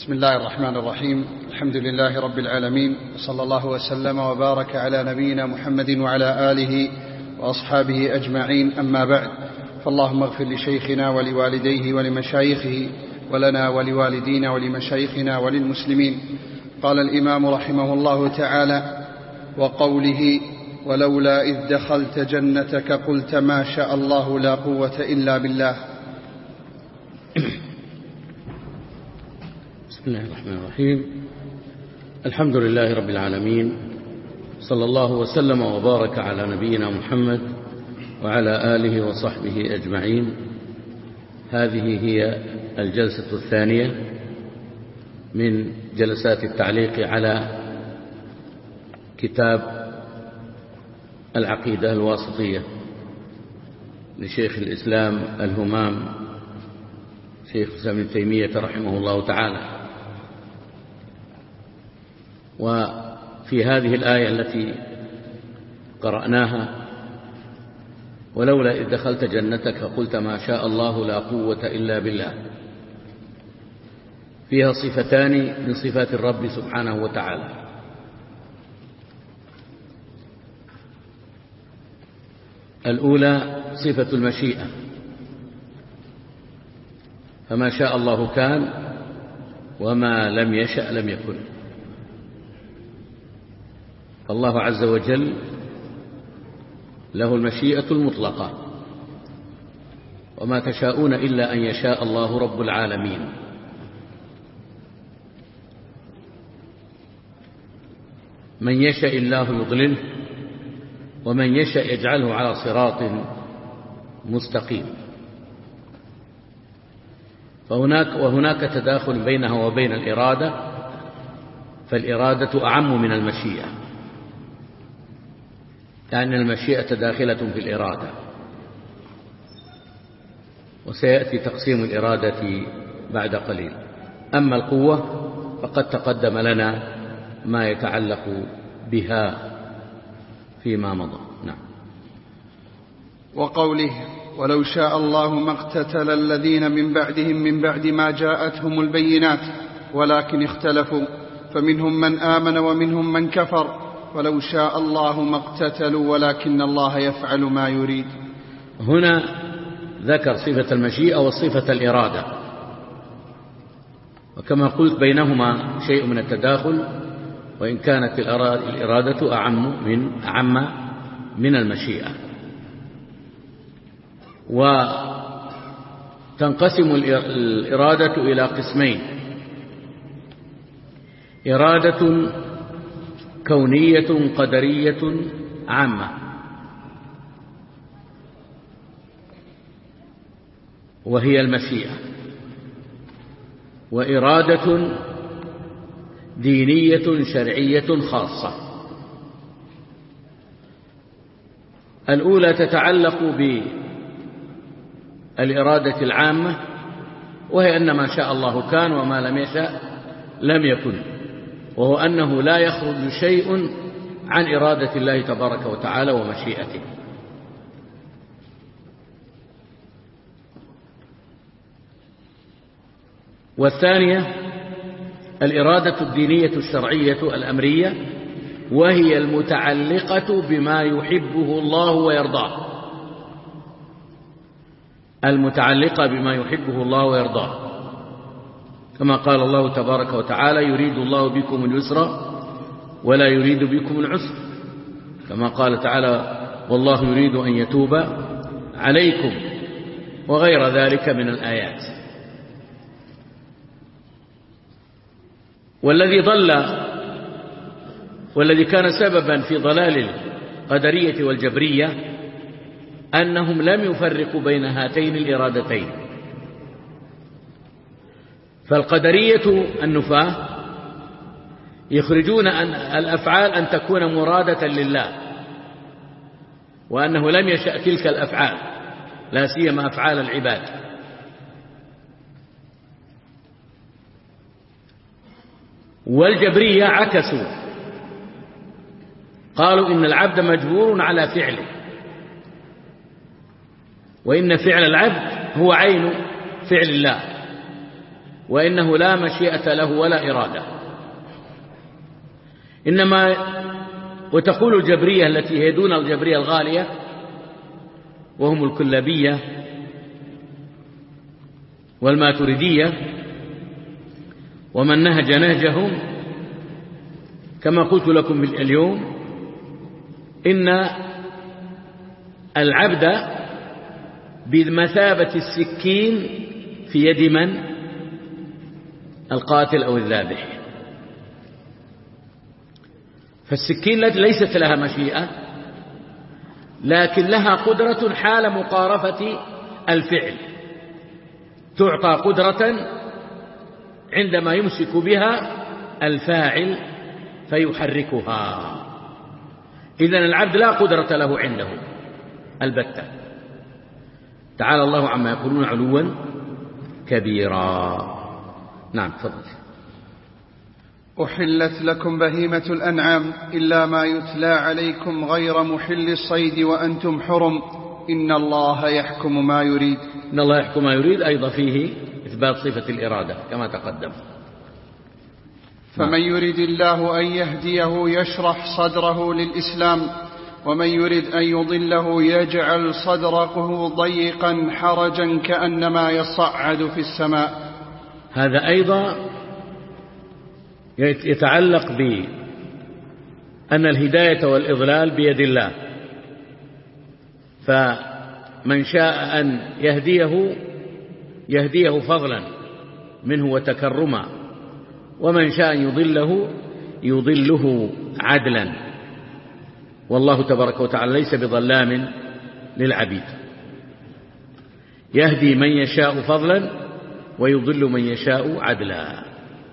بسم الله الرحمن الرحيم. الحمد لله رب العالمين، وصلى الله وسلم وبارك على نبينا محمد وعلى آله وأصحابه أجمعين، أما بعد، فاللهم اغفر لشيخنا ولوالديه ولمشايخه ولنا ولوالدينا ولمشايخنا وللمسلمين. قال الإمام رحمه الله تعالى: وقوله: ولولا إذ دخلت جنتك قلت ما شاء الله لا قوة إلا بالله. بسم الله الرحمن الرحيم. الحمد لله رب العالمين، صلى الله وسلم وبارك على نبينا محمد وعلى آله وصحبه أجمعين. هذه هي الجلسة الثانية من جلسات التعليق على كتاب العقيدة الواسطية لشيخ الإسلام الهمام شيخ الإسلام ابن تيمية رحمه الله تعالى. وفي هذه الآية التي قرأناها: ولولا إذ دخلت جنتك قلت ما شاء الله لا قوة إلا بالله، فيها صفتان من صفات الرب سبحانه وتعالى. الأولى صفة المشيئة، فما شاء الله كان وما لم يشأ لم يكن. الله عز وجل له المشيئة المطلقة، وما تشاءون إلا أن يشاء الله رب العالمين. من يشاء الله يضلله، ومن يشاء يجعله على صراط مستقيم. وهناك تداخل بينها وبين الإرادة، فالإرادة أعم من المشيئة، لأن المشيئة داخلة في الإرادة. وسيأتي تقسيم الإرادة بعد قليل. أما القوة فقد تقدم لنا ما يتعلق بها فيما مضى. نعم. وقوله: ولو شاء الله ما اقتتل الذين من بعدهم من بعد ما جاءتهم البينات ولكن اختلفوا فمنهم من آمن ومنهم من كفر ولو شاء الله ما اقتتلوا ولكن الله يفعل ما يريد. هنا ذكر صفة المشيئة وصفة الإرادة، وكما قلت بينهما شيء من التداخل، وإن كانت الإرادة أعم من المشيئة. وتنقسم الإرادة إلى قسمين: إرادة كونية قدرية عامة، وهي المشيئة، وإرادة دينية شرعية خاصة. الأولى تتعلق بالإرادة العامة، وهي أن ما شاء الله كان وما لم يشأ لم يكن، وهو أنه لا يخرج شيء عن إرادة الله تبارك وتعالى ومشيئته. والثانية الإرادة الدينية الشرعية الأمرية، وهي المتعلقة بما يحبه الله ويرضاه، المتعلقة بما يحبه الله ويرضاه، كما قال الله تبارك وتعالى: يريد الله بكم اليسر ولا يريد بكم العسر، كما قال تعالى: والله يريد أن يتوب عليكم، وغير ذلك من الآيات. والذي كان سببا في ضلال القدرية والجبرية أنهم لم يفرقوا بين هاتين الإرادتين. فالقدرية النفاة يخرجون أن الأفعال أن تكون مرادة لله، وأنه لم يشأ تلك الأفعال، لا سيما أفعال العباد. والجبرية عكسوا، قالوا إن العبد مجبور على فعله، وإن فعل العبد هو عين فعل الله، وإنه لا مشيئة له ولا إرادة. إنما وتقول الجبرية التي هي دون الجبرية الغالية وهم الكلابية والماتريدية ومن نهج نهجهم، كما قلت لكم اليوم إن العبد بمثابة السكين في يد من؟ القاتل أو الذابح. فالسكين ليست لها مشيئة، لكن لها قدرة حال مقارفة الفعل، تعطى قدرة عندما يمسك بها الفاعل فيحركها. إذن العبد لا قدرة له عنده البتة. تعالى الله عما يقولون علوا كبيرا. نعم تفضل. أحلت لكم بهيمة الأنعام إلا ما يتلى عليكم غير محل الصيد وأنتم حرم إن الله يحكم ما يريد. إن الله يحكم ما يريد أيضا فيه إثبات صفة الإرادة كما تقدم. فمن يريد الله أن يهديه يشرح صدره للإسلام ومن يريد أن يضله يجعل صدره ضيقا حرجا كأنما يصعد في السماء. هذا أيضا يتعلق بأن الهداية والإضلال بيد الله، فمن شاء أن يهديه فضلا منه وتكرما، ومن شاء أن يضله عدلا، والله تبارك وتعالى ليس بظلام للعبيد، يهدي من يشاء فضلا ويضل من يشاء عدلا.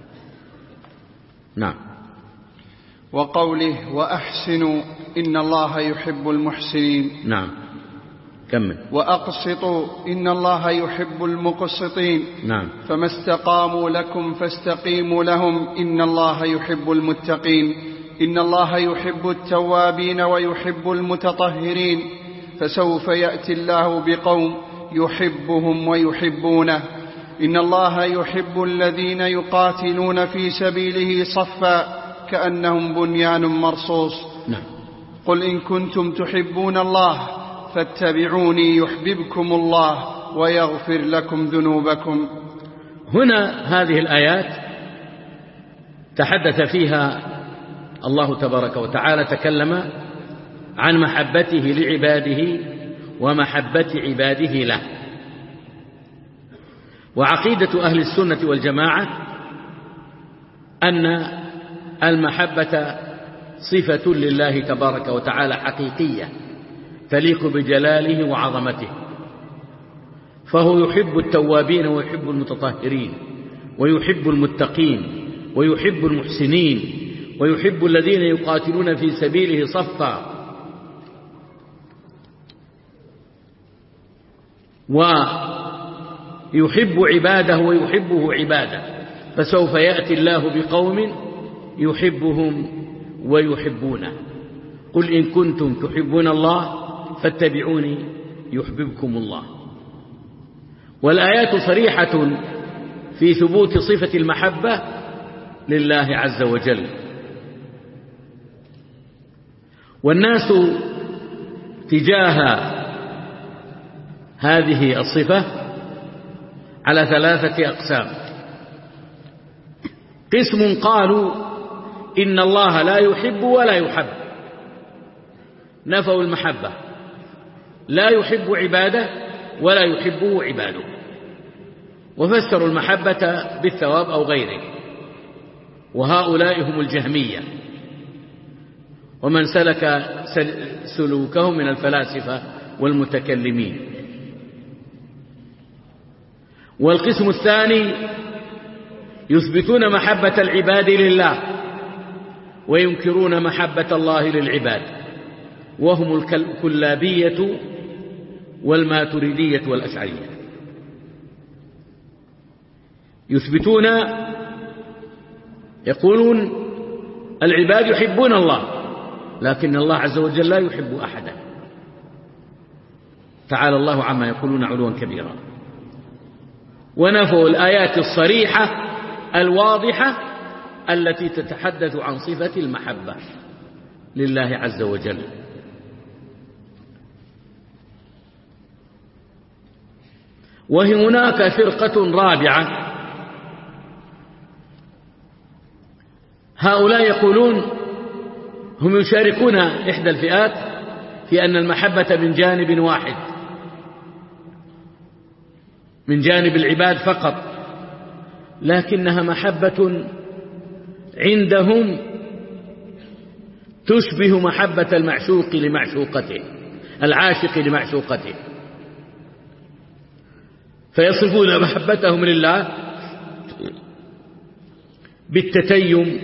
نعم. وقوله وأحسنوا إن الله يحب المحسنين. نعم كمل. وأقسطوا إن الله يحب المقسطين. نعم. فما استقاموا لكم فاستقيموا لهم إن الله يحب المتقين. إن الله يحب التوابين ويحب المتطهرين. فسوف يأتي الله بقوم يحبهم ويحبونه. إن الله يحب الذين يقاتلون في سبيله صفا كأنهم بنيان مرصوص. نعم. قل إن كنتم تحبون الله فاتبعوني يحببكم الله ويغفر لكم ذنوبكم. هنا هذه الآيات تحدث فيها الله تبارك وتعالى، تكلم عن محبته لعباده ومحبة عباده له. وعقيدة أهل السنة والجماعة أن المحبة صفة لله تبارك وتعالى حقيقية تليق بجلاله وعظمته، فهو يحب التوابين ويحب المتطهرين ويحب المتقين ويحب المحسنين ويحب الذين يقاتلون في سبيله صفا، ويحب عباده ويحبه عباده. فسوف يأتي الله بقوم يحبهم ويحبونه. قل إن كنتم تحبون الله فاتبعوني يحببكم الله. والآيات صريحة في ثبوت صفة المحبة لله عز وجل. والناس تجاه هذه الصفة على 3 أقسام. قسم قالوا إن الله لا يحب ولا يحب، نفوا المحبة، لا يحب عباده ولا يحبه عباده، وفسروا المحبة بالثواب أو غيره. وهؤلاء هم الجهمية ومن سلك سلوكهم من الفلاسفة والمتكلمين. والقسم الثاني يثبتون محبة العباد لله وينكرون محبة الله للعباد، وهم الكلابية والماتريدية والأشعرية. يثبتون يقولون العباد يحبون الله لكن الله عز وجل لا يحب أحدا. تعالى الله عما يقولون علوا كبيرا. ونفوا الآيات الصريحة الواضحة التي تتحدث عن صفة المحبة لله عز وجل. وهناك فرقة رابعة، هؤلاء يقولون هم يشاركون إحدى الفئات في أن المحبة من جانب واحد، من جانب العباد فقط، لكنها محبة عندهم تشبه محبة المعشوق لمعشوقته، العاشق لمعشوقته، فيصفون محبتهم لله بالتتيم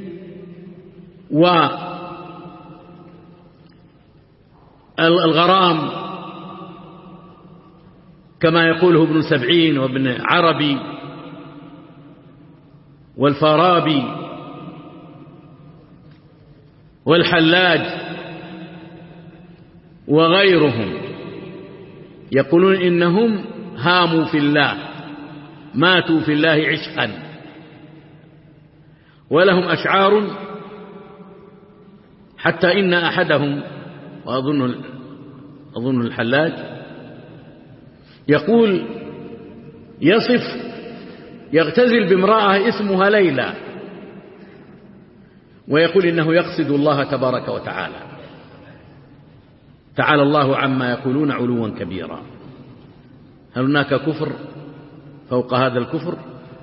والغرام كما يقوله ابن سبعين وابن عربي والفارابي والحلاج وغيرهم، يقولون إنهم هاموا في الله، ماتوا في الله عشقا، ولهم أشعار حتى إن أحدهم وأظن الحلاج يقول يغتزل بامرأة اسمها ليلى، ويقول إنه يقصد الله تبارك وتعالى. تعالى الله عما يقولون علوا كبيرا. هل هناك كفر فوق هذا الكفر؟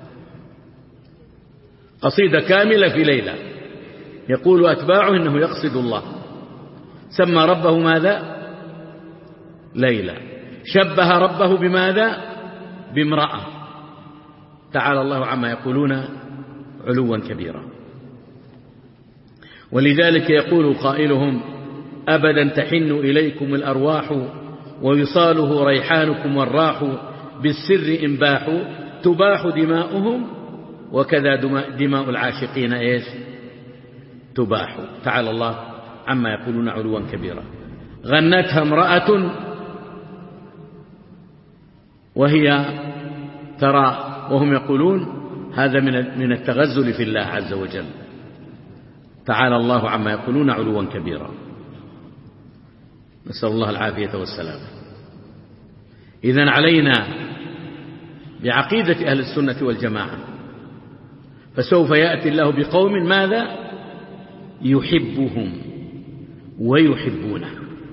قصيدة كاملة في ليلى يقول أتباعه إنه يقصد الله، سمى ربه ماذا؟ ليلى، شبه ربه بماذا؟ بامرأة. تعالى الله عما يقولون علوا كبيرا. ولذلك يقول قائلهم أبدا تحن إليكم الأرواح ووصاله ريحانكم والراح، بالسر إنباح تباح دماؤهم وكذا دماء العاشقين إيش؟ تباح. تعالى الله عما يقولون علوا كبيرا. غنتها امرأة وهي ترى، وهم يقولون هذا من التغزل في الله عز وجل. تعالى الله عما يقولون علوا كبيرا. نسأل الله العافية والسلام. إذن علينا بعقيدة أهل السنة والجماعة، فسوف يأتي الله بقوم ماذا؟ يحبهم ويحبونه.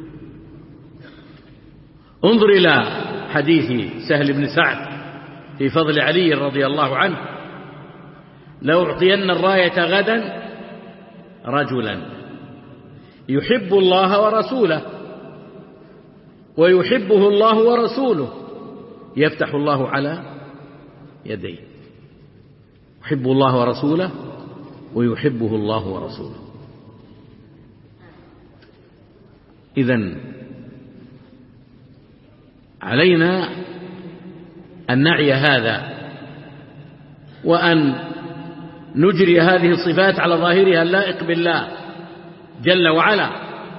انظر إلى حديث سهل بن سعد في فضل علي رضي الله عنه: لو أعطين الراية غدا رجلا يحب الله ورسوله ويحبه الله ورسوله يفتح الله على يديه. يحب الله ورسوله ويحبه الله ورسوله. إذن علينا أن نعي هذا، وأن نجري هذه الصفات على ظاهرها اللائق بالله جل وعلا،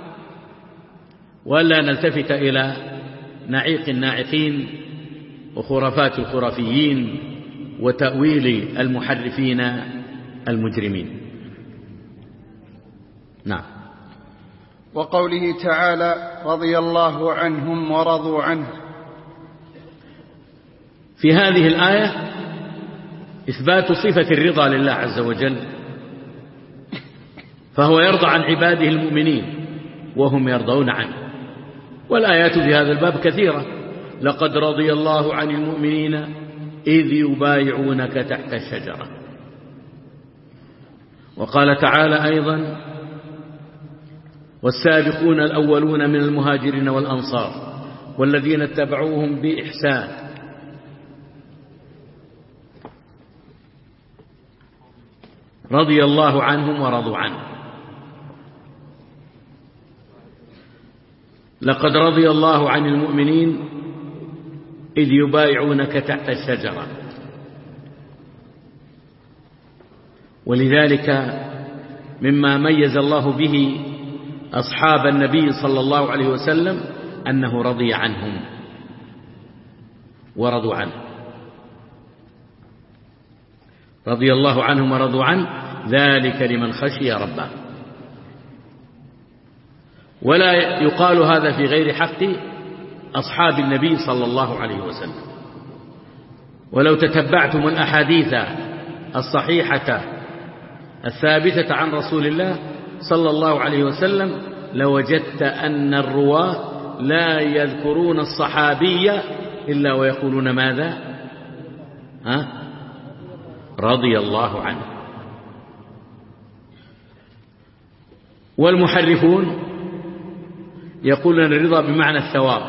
ولا نلتفت إلى نعيق الناعقين وخرافات الخرافيين وتأويل المحرفين المجرمين. نعم. وقوله تعالى رضي الله عنهم ورضوا عنه. في هذه الآية إثبات صفة الرضا لله عز وجل، فهو يرضى عن عباده المؤمنين وهم يرضون عنه. والآيات في هذا الباب كثيرة: لقد رضي الله عن المؤمنين إذ يبايعونك تحت الشجرة. وقال تعالى أيضا: والسابقون الأولون من المهاجرين والأنصار والذين اتبعوهم بإحسان رضي الله عنهم ورضوا عنه. لقد رضي الله عن المؤمنين إذ يبايعونك تحت الشجرة. ولذلك مما ميز الله به أصحاب النبي صلى الله عليه وسلم أنه رضي عنهم ورضوا عنه. رضي الله عنهم ورضوا عنه، ذلك لمن خشي ربه. ولا يقال هذا في غير حق أصحاب النبي صلى الله عليه وسلم. ولو تتبعتم الأحاديث الصحيحة الثابتة عن رسول الله صلى الله عليه وسلم لوجدت أن الرواة لا يذكرون الصحابي إلا ويقولون ماذا؟ رضي الله عنه. والمحرفون يقولون الرضا بمعنى الثواب،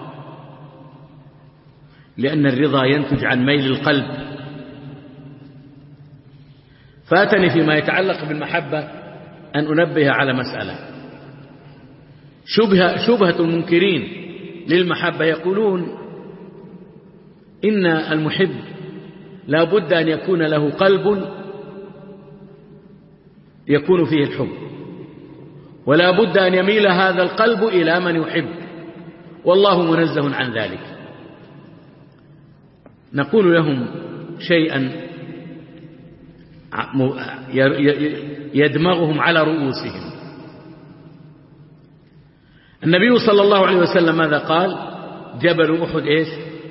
لأن الرضا ينتج عن ميل القلب. فاتني فيما يتعلق بالمحبة أن أنبه على مسألة. شبهة المنكرين للمحبة يقولون إن المحب لا بد أن يكون له قلب يكون فيه الحب، ولا بد أن يميل هذا القلب إلى من يحب، والله منزه عن ذلك. نقول لهم شيئا يدمغهم على رؤوسهم. النبي صلى الله عليه وسلم ماذا قال؟ جبل أحد إيش؟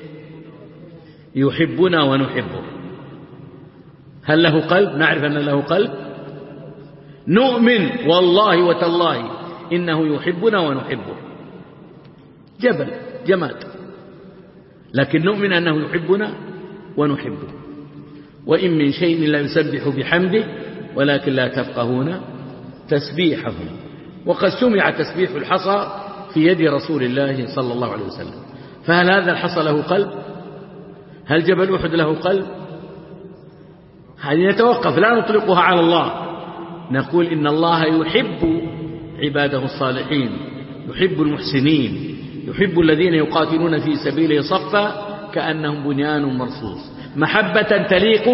يحبنا ونحبه. هل له قلب؟ نعرف أن له قلب، نؤمن والله وتالله إنه يحبنا ونحبه. جبل جماد، لكن نؤمن أنه يحبنا ونحبه. وإن من شيء لا يسبح بحمده ولكن لا تفقهون تسبيحهم. وقد سمع تسبيح الحصى في يد رسول الله صلى الله عليه وسلم. فهل هذا الحصى له قلب؟ هل جبل أحد له قلب؟ هذه نتوقف، لا نطلقها على الله. نقول إن الله يحب عباده الصالحين، يحب المحسنين، يحب الذين يقاتلون في سبيله صفا كأنهم بنيان مرصوص، محبة تليق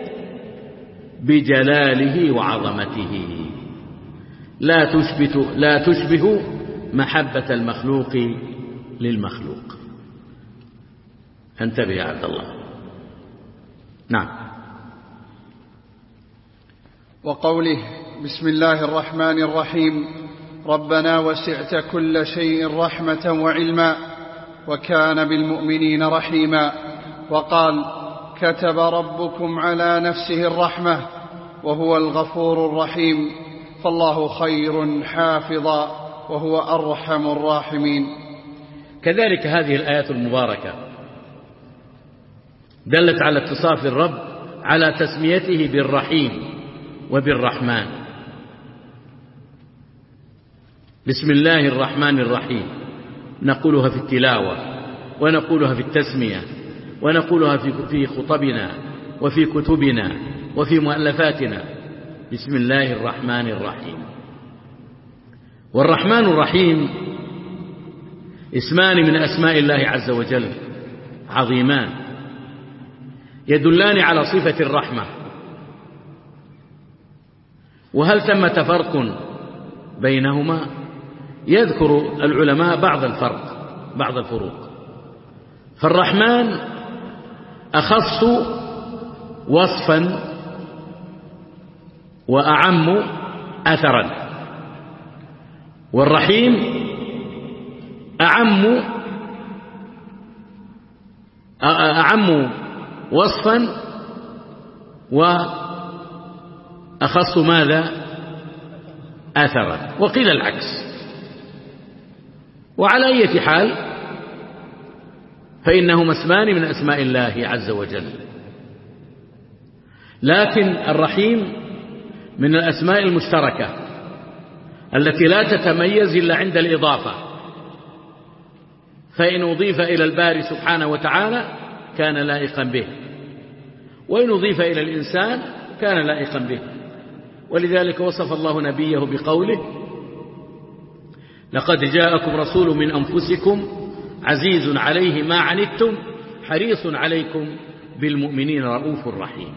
بجلاله وعظمته، لا تشبه محبة المخلوق للمخلوق. انتبه يا عبد الله. نعم. وقوله بسم الله الرحمن الرحيم ربنا وسعت كل شيء رحمة وعلما وكان بالمؤمنين رحيما. وقال كتب ربكم على نفسه الرحمة وهو الغفور الرحيم، فالله خير حافظا وهو أرحم الراحمين. كذلك هذه الآيات المباركة دلت على اتصاف الرب على تسميته بالرحيم وبالرحمن. بسم الله الرحمن الرحيم نقولها في التلاوة، ونقولها في التسمية، ونقولها في خطبنا وفي كتبنا وفي مؤلفاتنا. بسم الله الرحمن الرحيم. والرحمن الرحيم اسمان من أسماء الله عز وجل عظيمان، يدلان على صفة الرحمة. وهل ثمة فرق بينهما؟ يذكر العلماء بعض الفروق. فالرحمن أخص وصفا وأعم أثرا، والرحيم أعم وصفا وأخص ماذا؟ أثرا. وقيل العكس. وعلى أي حال فإنهما اسمان من أسماء الله عز وجل. لكن الرحيم من الأسماء المشتركة التي لا تتميز إلا عند الإضافة، فإن أضيف إلى الباري سبحانه وتعالى كان لائقا به، وإن أضيف إلى الإنسان كان لائقا به. ولذلك وصف الله نبيه بقوله لقد جاءكم رسول من أنفسكم عزيز عليه ما عنتم حريص عليكم بالمؤمنين رؤوف رحيم.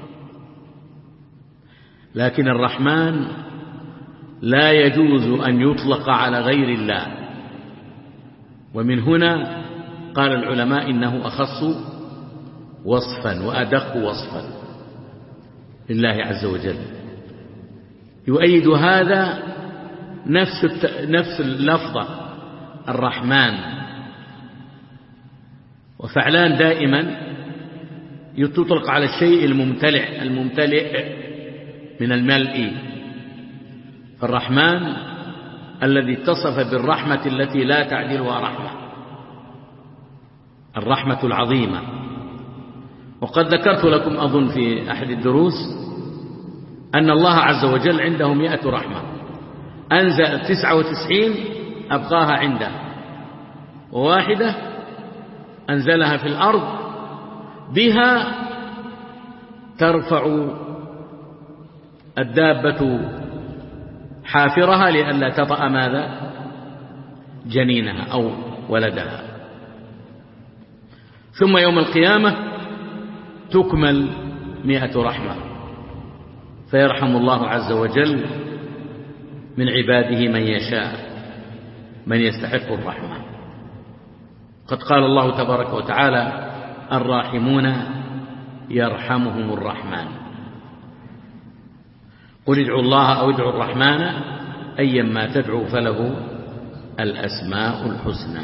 لكن الرحمن لا يجوز أن يطلق على غير الله، ومن هنا قال العلماء إنه أخص وصفا وأدق وصفا. لله عز وجل. يؤيد هذا نفس اللفظة الرحمن، وفعلان دائما يطلق على الشيء الممتلئ من الملء. فالرحمن الذي اتصف بالرحمة التي لا تعدلها رحمة، الرحمة العظيمة. وقد ذكرت لكم أظن في أحد الدروس أن الله عز وجل عنده 100 رحمة، أنزل 99 أبقاها عنده، وواحدة أنزلها في الأرض بها ترفع الدابة حافرها لئلا تطأ ماذا؟ جنينها أو ولدها. ثم يوم القيامة تكمل 100 رحمة، فيرحم الله عز وجل من عباده من يشاء، من يستحق الرحمة. قد قال الله تبارك وتعالى: الراحمون يرحمهم الرحمن. قل ادعوا الله أو ادعوا الرحمن أيما تدعوا فله الأسماء الحسنى.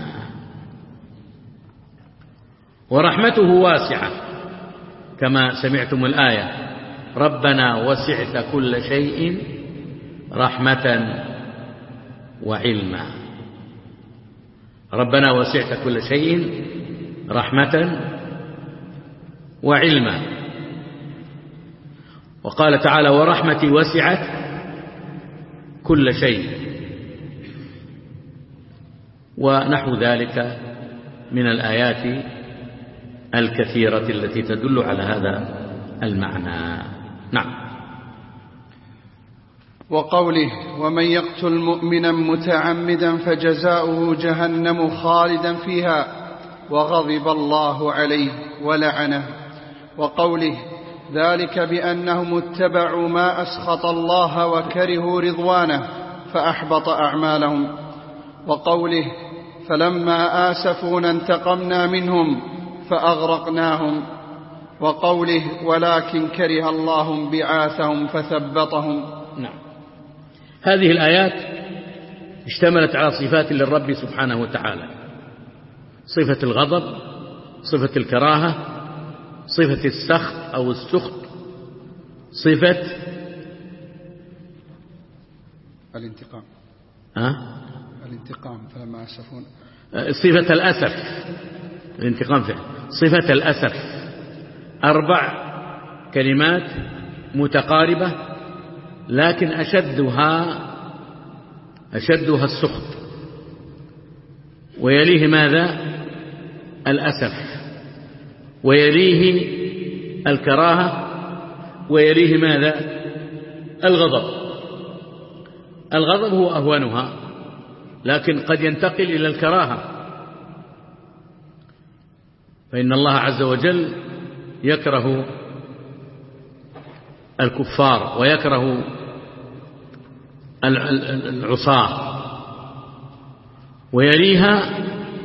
ورحمته واسعة كما سمعتم الآية: ربنا وسعت كل شيء رحمة وعلما. ربنا وسعت كل شيء رحمة وعلما. وقال تعالى: ورحمتي وسعت كل شيء، ونحو ذلك من الآيات الكثيرة التي تدل على هذا المعنى. نعم. وقوله: ومن يقتل مؤمنا متعمدا فجزاؤه جهنم خالدا فيها وغضب الله عليه ولعنه. وقوله: ذلك بأنهم اتبعوا ما أسخط الله وكرهوا رضوانه فأحبط أعمالهم. وقوله: فلما آسفونا انتقمنا منهم فأغرقناهم. وقوله: ولكن كره الله بعاثهم فثبطهم. نعم. هذه الآيات اشتملت على صفات للرب سبحانه وتعالى: صفة الغضب، صفة الكراهة، صفة السخط أو السخط، صفة الانتقام. الانتقام فلما أسفون، صفة الأسف، الانتقام فعل، صفة الأسف. 4 كلمات متقاربة، لكن أشدها السخط، ويليه ماذا؟ الأسف، ويليه الكراهة، ويليه ماذا؟ الغضب. الغضب هو أهونها، لكن قد ينتقل إلى الكراهة، فإن الله عز وجل يكره الكفار ويكره العصاة. ويليها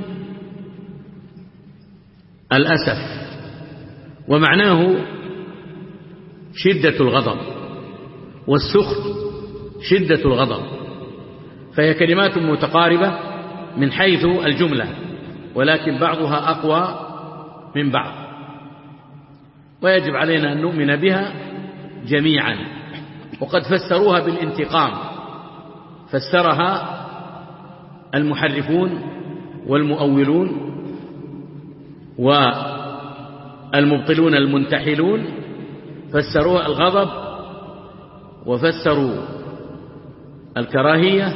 الأسف، ومعناه شدة الغضب، والسخط شدة الغضب. فهي كلمات متقاربة من حيث الجملة، ولكن بعضها أقوى من بعض، ويجب علينا أن نؤمن بها جميعا. وقد فسروها بالانتقام، فسرها المحرفون والمؤولون والمبطلون المنتحلون، فسروها الغضب، وفسروا الكراهية،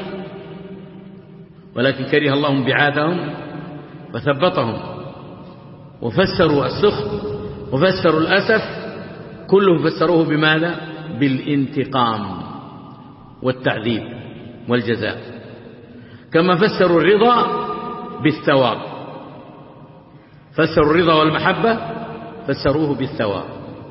ولكن كره الله انبعاثهم فثبطهم، وفسروا السخط، وفسروا الأسف، كلهم فسروه بماذا؟ بالانتقام والتعذيب والجزاء. كما فسروا الرضا بالثواب، فسروا الرضا والمحبة فسروه بالثواب.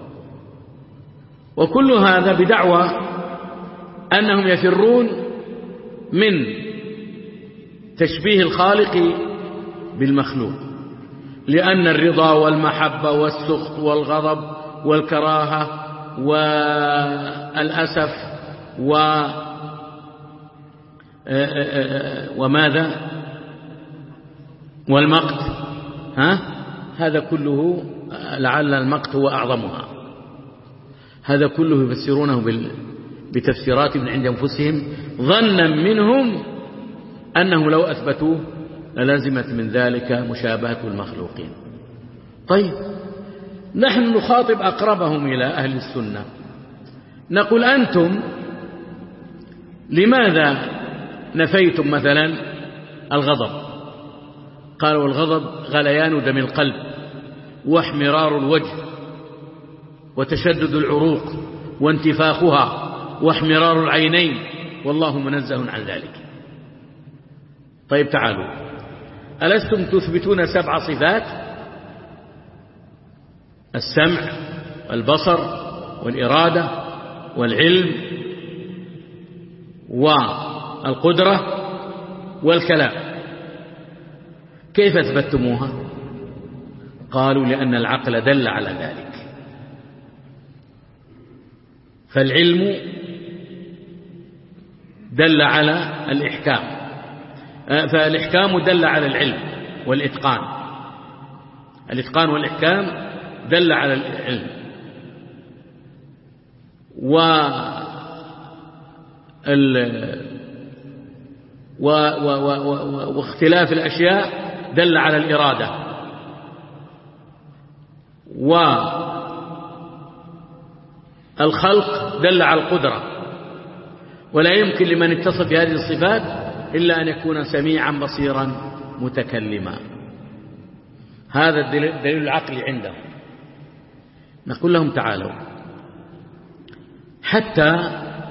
وكل هذا بدعوى أنهم يفرون من تشبيه الخالق بالمخلوق، لأن الرضا والمحبة والسخط والغضب والكراهة والأسف وماذا والمقت، هذا كله لعل المقت هو أعظمها. هذا كله يفسرونه بتفسيرات من عند أنفسهم ظنا منهم أنه لو أثبتوه للازمت من ذلك مشابهة المخلوقين. طيب نحن نخاطب أقربهم إلى أهل السنة، نقول أنتم لماذا نفيتم مثلا الغضب؟ قالوا الغضب غليان دم القلب واحمرار الوجه وتشدد العروق وانتفاخها واحمرار العينين والله منزه عن ذلك. طيب تعالوا، ألستم تثبتون 7 صفات؟ السمع والبصر والإرادة والعلم والقدرة والكلام، كيف أثبتموها؟ قالوا لأن العقل دل على ذلك. فالعلم دل على الإحكام، فالإحكام دل على العلم والإتقان، الإتقان والإحكام دل على العلم. واختلاف الأشياء دل على الإرادة، والخلق دل على القدرة. ولا يمكن لمن اتصف بهذه الصفات إلا أن يكون سميعا بصيرا متكلما. هذا الدليل العقلي عندهم. نقول لهم تعالوا، حتى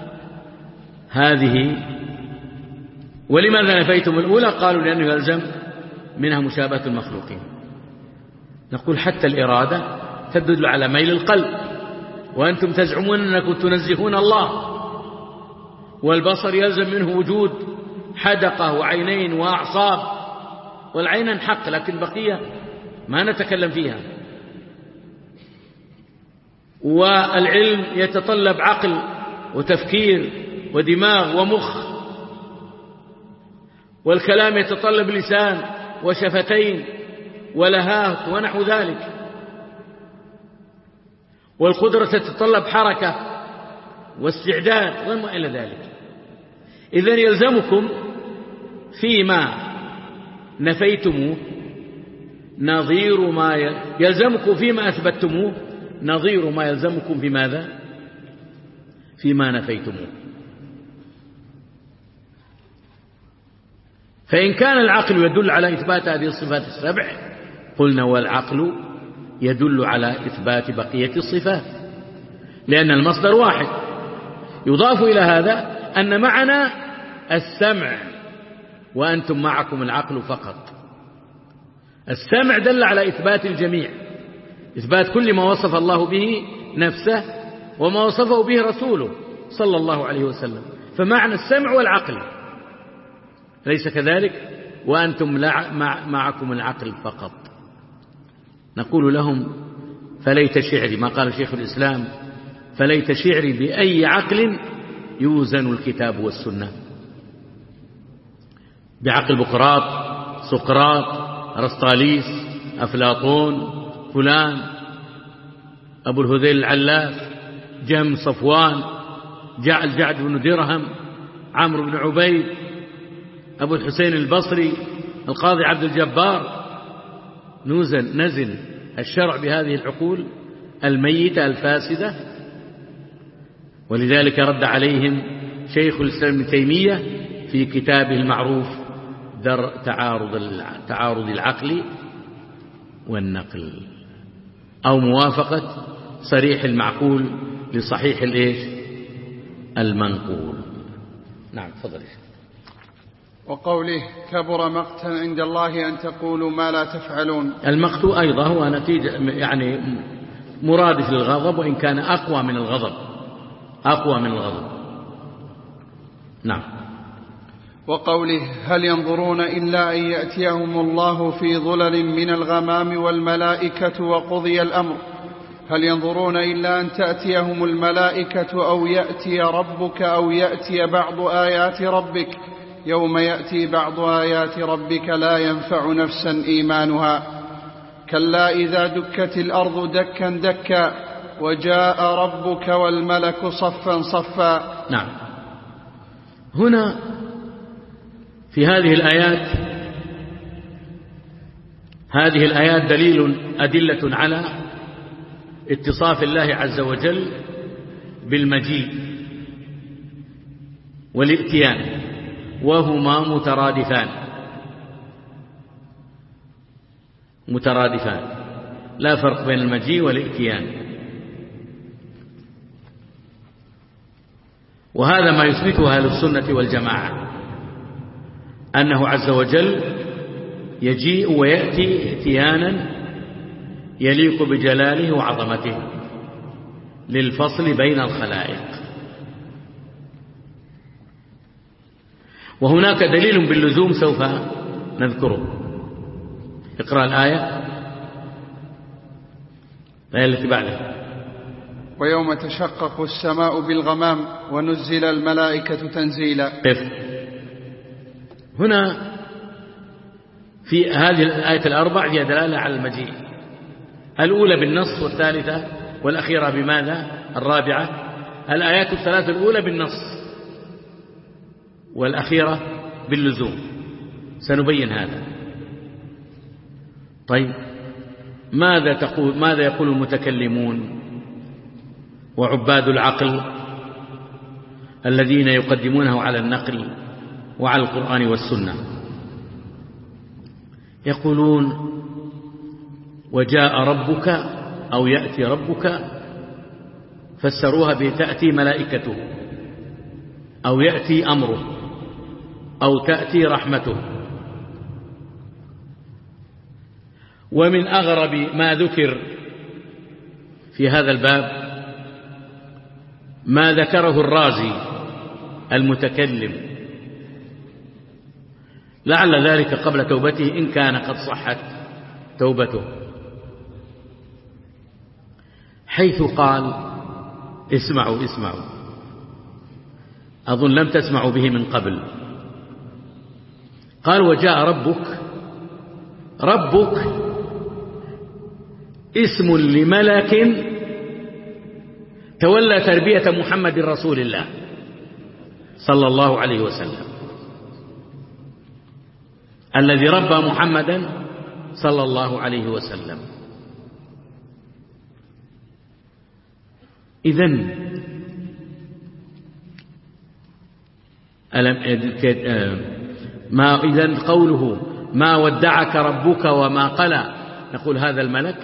هذه ولماذا نفيتم الأولى؟ قالوا لأنه يلزم منها مشابهة المخلوقين. نقول حتى الإرادة تدل على ميل القلب، وأنتم تزعمون أنكم تنزهون الله. والبصر يلزم منه وجود حدقة وعينين وأعصاب، والعين حق لكن بقية ما نتكلم فيها. والعلم يتطلب عقل وتفكير ودماغ ومخ، والكلام يتطلب لسان وشفتين ولهات ونحو ذلك، والقدرة تتطلب حركة واستعداد وما إلى ذلك. إذن يلزمكم فيما نفيتموه نظير ما يلزمكم فيما أثبتموه نظير ما يلزمكم في ماذا؟ فيما نفيتموه. فإن كان العقل يدل على إثبات هذه الصفات السبع قلنا والعقل يدل على إثبات بقية الصفات، لأن المصدر واحد. يضاف إلى هذا أن معنا السمع وأنتم معكم العقل فقط. السمع دل على إثبات الجميع، إثبات كل ما وصف الله به نفسه وما وصفه به رسوله صلى الله عليه وسلم. فمعنى السمع والعقل، ليس كذلك؟ وأنتم معكم العقل فقط. نقول لهم فليت شعري، ما قال شيخ الإسلام، فليت شعري بأي عقل يوزن الكتاب والسنة؟ بعقل بقراط، سقراط، أرسطاليس، أفلاطون، فلان، أبو الهذيل العلاف، جهم صفوان، جعد بن درهم، عمرو بن عبيد، أبو الحسين البصري، القاضي عبد الجبار. نزن الشرع بهذه العقول الميتة الفاسدة. ولذلك رد عليهم شيخ الإسلام ابن تيمية في كتابه المعروف درء تعارض العقل والنقل، أو موافقة صريح المعقول لصحيح المنقول. نعم تفضل. وقوله كبر مقتا عند الله أن تقولوا ما لا تفعلون. المقت أيضا هو نتيجة يعني مرادف للغضب، وإن كان أقوى من الغضب. نعم. وقوله هل ينظرون إلا أن يأتيهم الله في ظلل من الغمام والملائكة وقضي الأمر هل ينظرون إلا أن تأتيهم الملائكة أو يأتي ربك أو يأتي بعض آيات ربك يوم يأتي بعض آيات ربك لا ينفع نفسا إيمانها كلا إذا دكت الأرض دكا دكا وجاء ربك والملك صفا صفا. نعم. هنا في هذه الآيات أدلة على اتصاف الله عز وجل بالمجيء والائتيان، وهما مترادفان، لا فرق بين المجيء والائتيان. وهذا ما يثبته أهل السنة والجماعة، أنه عز وجل يجيء ويأتي ائتيانا يليق بجلاله وعظمته للفصل بين الخلائق. وهناك دليل باللزوم سوف نذكره. اقرأ الآية التي بعدها. ويوم تشقق السماء بالغمام ونزل الملائكة تنزيلا. هنا في هذه الآية الأربع هي دلالة على المجيء، الأولى بالنص والثالثة والأخيرة بماذا؟ الرابعة. الآيات الثلاث الأولى بالنص والأخيرة باللزوم، سنبين هذا. طيب ماذا يقول المتكلمون وعباد العقل الذين يقدمونه على النقل وعلى القرآن والسنة؟ يقولون وجاء ربك أو يأتي ربك، فسروها بتأتي ملائكته أو يأتي أمره أو تأتي رحمته. ومن أغرب ما ذكر في هذا الباب ما ذكره الرازي المتكلم، لعل ذلك قبل توبته إن كان قد صحت توبته، حيث قال اسمعوا أظن لم تسمعوا به من قبل. قال وجاء ربك اسم لملك تولى تربية محمد رسول الله صلى الله عليه وسلم، الذي ربى محمدا صلى الله عليه وسلم. إذن قوله ما ودعك ربك وما قلى، نقول هذا الملك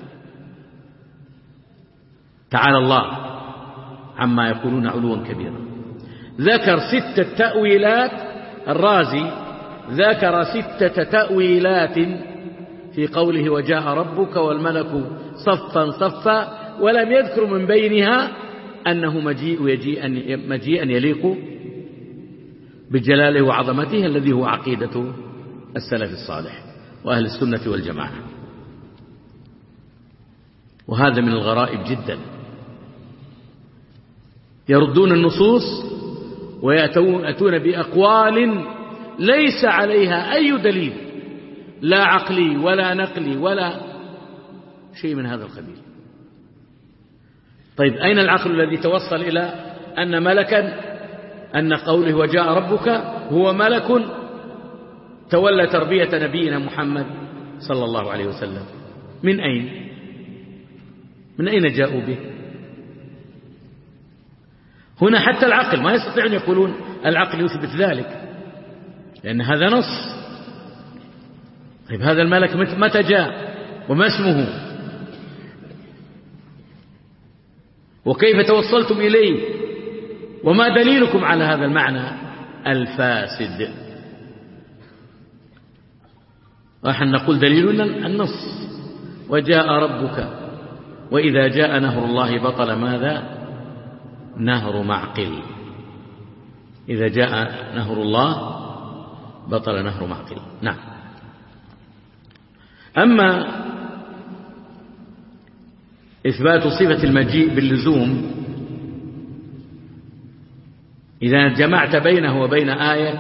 تعالى الله عما يقولون علوا كبيرا. ذكر 6 تأويلات، الرازي ذكر 6 تأويلات في قوله وجاء ربك والملك صفا صفا، ولم يذكر من بينها أنه مجيئا يليق بجلاله وعظمته، الذي هو عقيدة السلف الصالح وأهل السنة والجماعة. وهذا من الغرائب جدا، يردون النصوص ويأتون بأقوال ليس عليها أي دليل، لا عقلي ولا نقلي ولا شيء من هذا القبيل. طيب أين العقل الذي توصل إلى أن ملكا، أن قوله وجاء ربك هو ملك تولى تربية نبينا محمد صلى الله عليه وسلم؟ من أين جاءوا به؟ هنا حتى العقل ما يستطيع أن يقولون العقل يثبت ذلك، لأن هذا نص. طيب هذا الملك متى جاء وما اسمه وكيف توصلتم إليه وما دليلكم على هذا المعنى الفاسد؟ ونحن نقول دليلنا النص وجاء ربك، وإذا جاء نهر الله بطل ماذا؟ نهر معقل. إذا جاء نهر الله بطل نهر معقل. نعم. أما إثبات صفة المجيء باللزوم إذا جمعت بينه وبين آية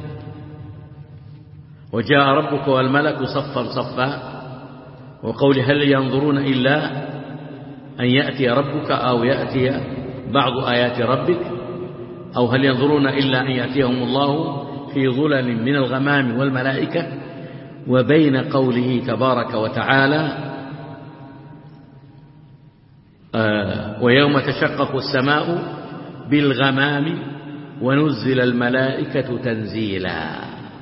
وجاء ربك والملك صفا صفا وقول هل ينظرون إلا أن يأتي ربك أو يأتي بعض آيات ربك أو هل ينظرون إلا أن يأتيهم الله في ظلل من الغمام والملائكة وبين قوله تبارك وتعالى ويوم تشقق السماء بالغمام ونزل الملائكة تنزيلا.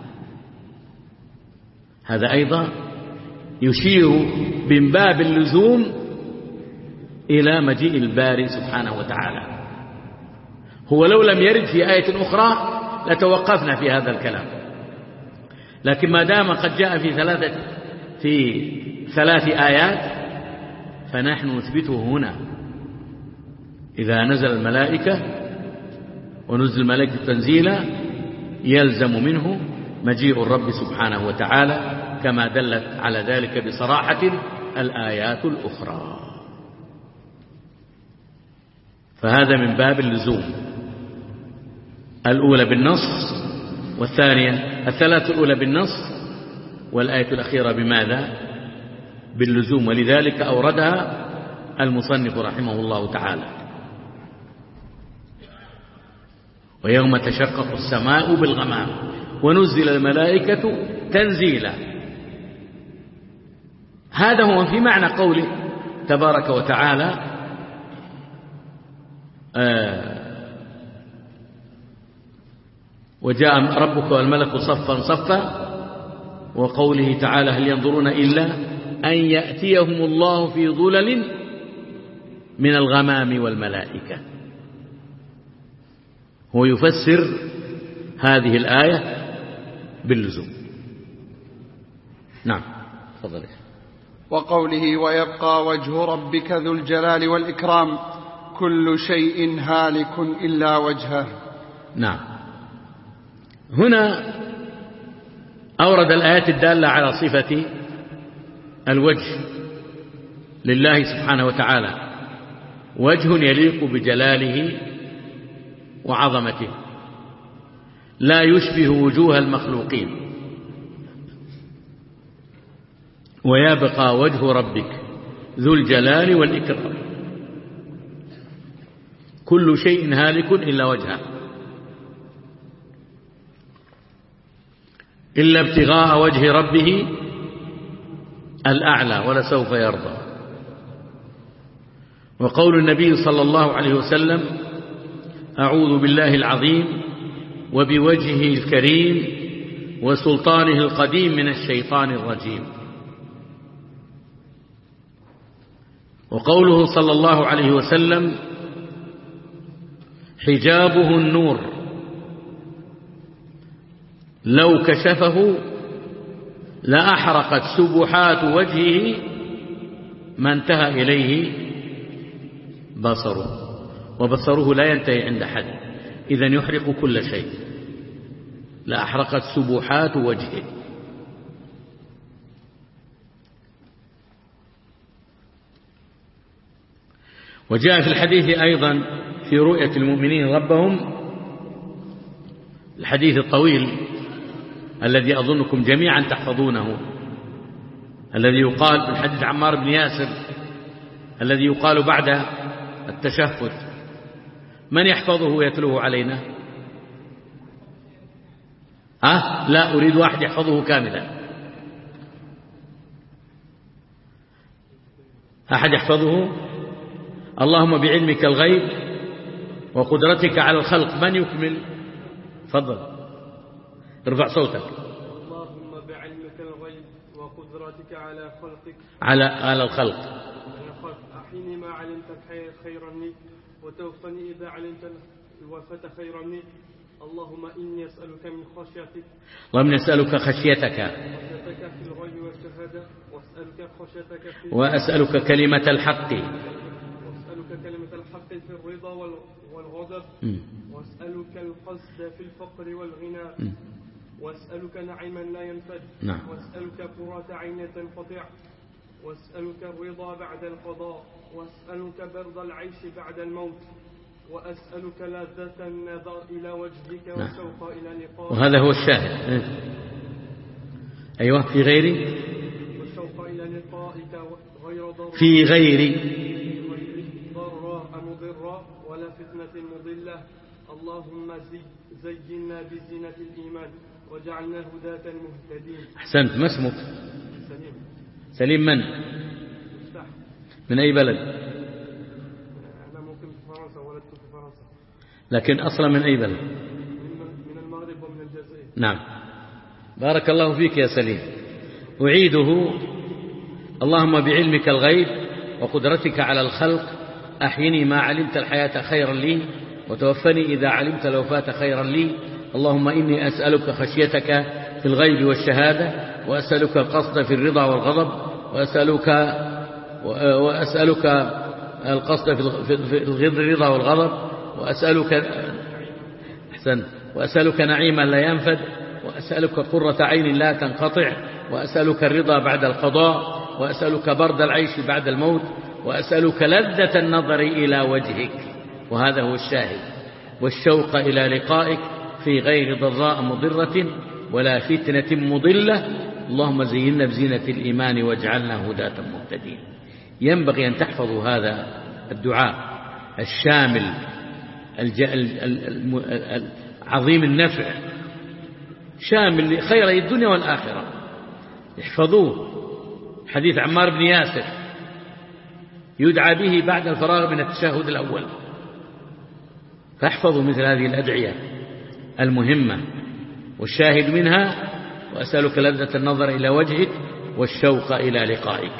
هذا أيضا يشير من باب اللزوم إلى مجيء الباري سبحانه وتعالى. هو لو لم يرد في آية أخرى لتوقفنا في هذا الكلام، لكن ما دام قد جاء في ثلاث آيات فنحن نثبته هنا. إذا نزل الملائكة ونزل الملائكة تنزيلا يلزم منه مجيء الرب سبحانه وتعالى كما دلت على ذلك بصراحة الآيات الأخرى. فهذا من باب اللزوم، الأولى بالنص والثانية الثلاث الأولى بالنص والآية الأخيرة بماذا؟ باللزوم، ولذلك أوردها المصنف رحمه الله تعالى. ويوم تشقق السماء بالغمام ونزل الملائكة تنزيلا. هذا هو في معنى قوله تبارك وتعالى وجاء ربك والملك صفا صفا وقوله تعالى هل ينظرون إلا أن يأتيهم الله في ظلل من الغمام والملائكة. هو يفسر هذه الآية باللزوم. نعم تفضل. وقوله ويبقى وجه ربك ذو الجلال والإكرام كل شيء هالك إلا وجهه. نعم، هنا أورد الآيات الدالة على صفة الوجه لله سبحانه وتعالى، وجه يليق بجلاله وعظمته لا يشبه وجوه المخلوقين. ويبقى وجه ربك ذو الجلال والإكرام كل شيء هالك إلا وجهه إلا ابتغاء وجه ربه الأعلى ولسوف يرضى. وقول النبي صلى الله عليه وسلم أعوذ بالله العظيم وبوجهه الكريم وسلطانه القديم من الشيطان الرجيم. وقوله صلى الله عليه وسلم حجابه النور لو كشفه لأحرقت سبحات وجهه ما انتهى إليه بصره، وبصره لا ينتهي عند حد، إذن يحرق كل شيء. لأحرقت سبحات وجهه. وجاء في الحديث أيضا في رؤية المؤمنين ربهم الحديث الطويل الذي أظنكم جميعا تحفظونه، الذي يقال في الحديث عمار بن ياسر الذي يقال بعد التشهد. من يحفظه ويتلوه علينا؟ لا أريد واحد يحفظه كاملا. أحد يحفظه؟ اللهم بعلمك الغيب وقدرتك على الخلق. من يكمل؟ تفضل ارفع صوتك. اللهم بعلمك الغيب وقدرتك على خلقك على الخلق. أحيني ما علمت خيرا لي وتوفني إذا علمت الوفاة خيرا لي. اللهم إني أسألك من خشيتك. اللهم نسألك خشيتك في الغيب والشهادة وأسألك كلمة الحق. وأسألك كلمة الحق في الرضا والغضب. وأسألك القصد في الفقر والغنى. وأسألك نعيما لا ينفد. نعم. وأسألك قرة عين تنقطع. وأسألك الرضا بعد القضاء، وأسألك برد العيش بعد الموت، وأسألك لذة النظر إلى وجهك والشوق إلى لقائك. وهذا هو الشاهد. أيوة. في غيري والشوق إلى لقائك غير ضراء في غيري ضراء مضرة ولا فتنة مضلة. اللهم زينا بزينة الإيمان وجعلنا هداة مهتدين. أحسنت. ما اسمك؟ سليم. سليم من؟ مفتاح. من أي بلد؟ أنا ممكن في فرنسا، ولدت في فرنسا. لكن أصلا من أي بلد؟ من المغرب ومن الجزائر. نعم. بارك الله فيك يا سليم. أعيده. اللهم بعلمك الغيب وقدرتك على الخلق أحيني ما علمت الحياة خيرا لي، وتوفني إذا علمت الوفاة خيرا لي. اللهم إني أسألك خشيتك في الغيب والشهادة، وأسألك القصد في الرضا والغضب، وأسألك القصد في الرضا والغضب، وأسألك نعيما لا ينفد، وأسألك قرة عين لا تنقطع، وأسألك الرضا بعد القضاء، وأسألك برد العيش بعد الموت، وأسألك لذة النظر إلى وجهك، وهذا هو الشاهد، والشوق إلى لقائك في غير ضراء مضرة ولا فتنة مضلة. اللهم زينا بزينة الإيمان واجعلنا هداة مهتدين. ينبغي أن تحفظوا هذا الدعاء الشامل عظيم النفع، شامل لخيري الدنيا والآخرة. احفظوه. حديث عمار بن ياسر يدعى به بعد الفراغ من التشهد الأول. فاحفظوا مثل هذه الأدعية المهمة، والشاهد منها وأسألك لذة النظر إلى وجهك والشوق إلى لقائك.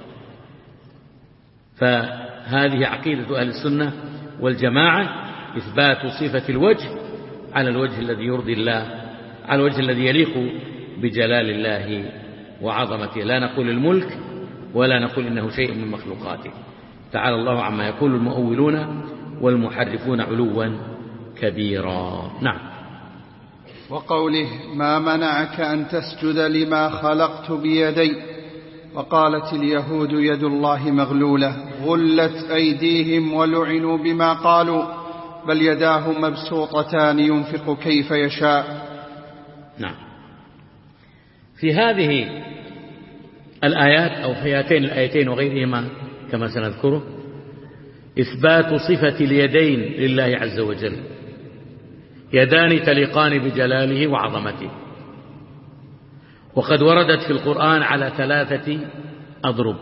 فهذه عقيدة أهل السنة والجماعة، إثبات صفة الوجه على الوجه الذي يرضي الله، على الوجه الذي يليق بجلال الله وعظمته. لا نقول الملك ولا نقول إنه شيء من مخلوقاته، تعالى الله عما يقول المؤولون والمحرفون علوا كبيرا. نعم. وقوله ما منعك أن تسجد لما خلقت بيدي. وقالت اليهود يد الله مغلولة غلت أيديهم ولعنوا بما قالوا بل يداه مبسوطتان ينفق كيف يشاء. نعم. في هذه الآيات أو في هاتين الآيتين وغيرهما كما سنذكره إثبات صفة اليدين لله عز وجل، يدان تليقان بجلاله وعظمته، وقد وردت في القرآن على 3 أضرب،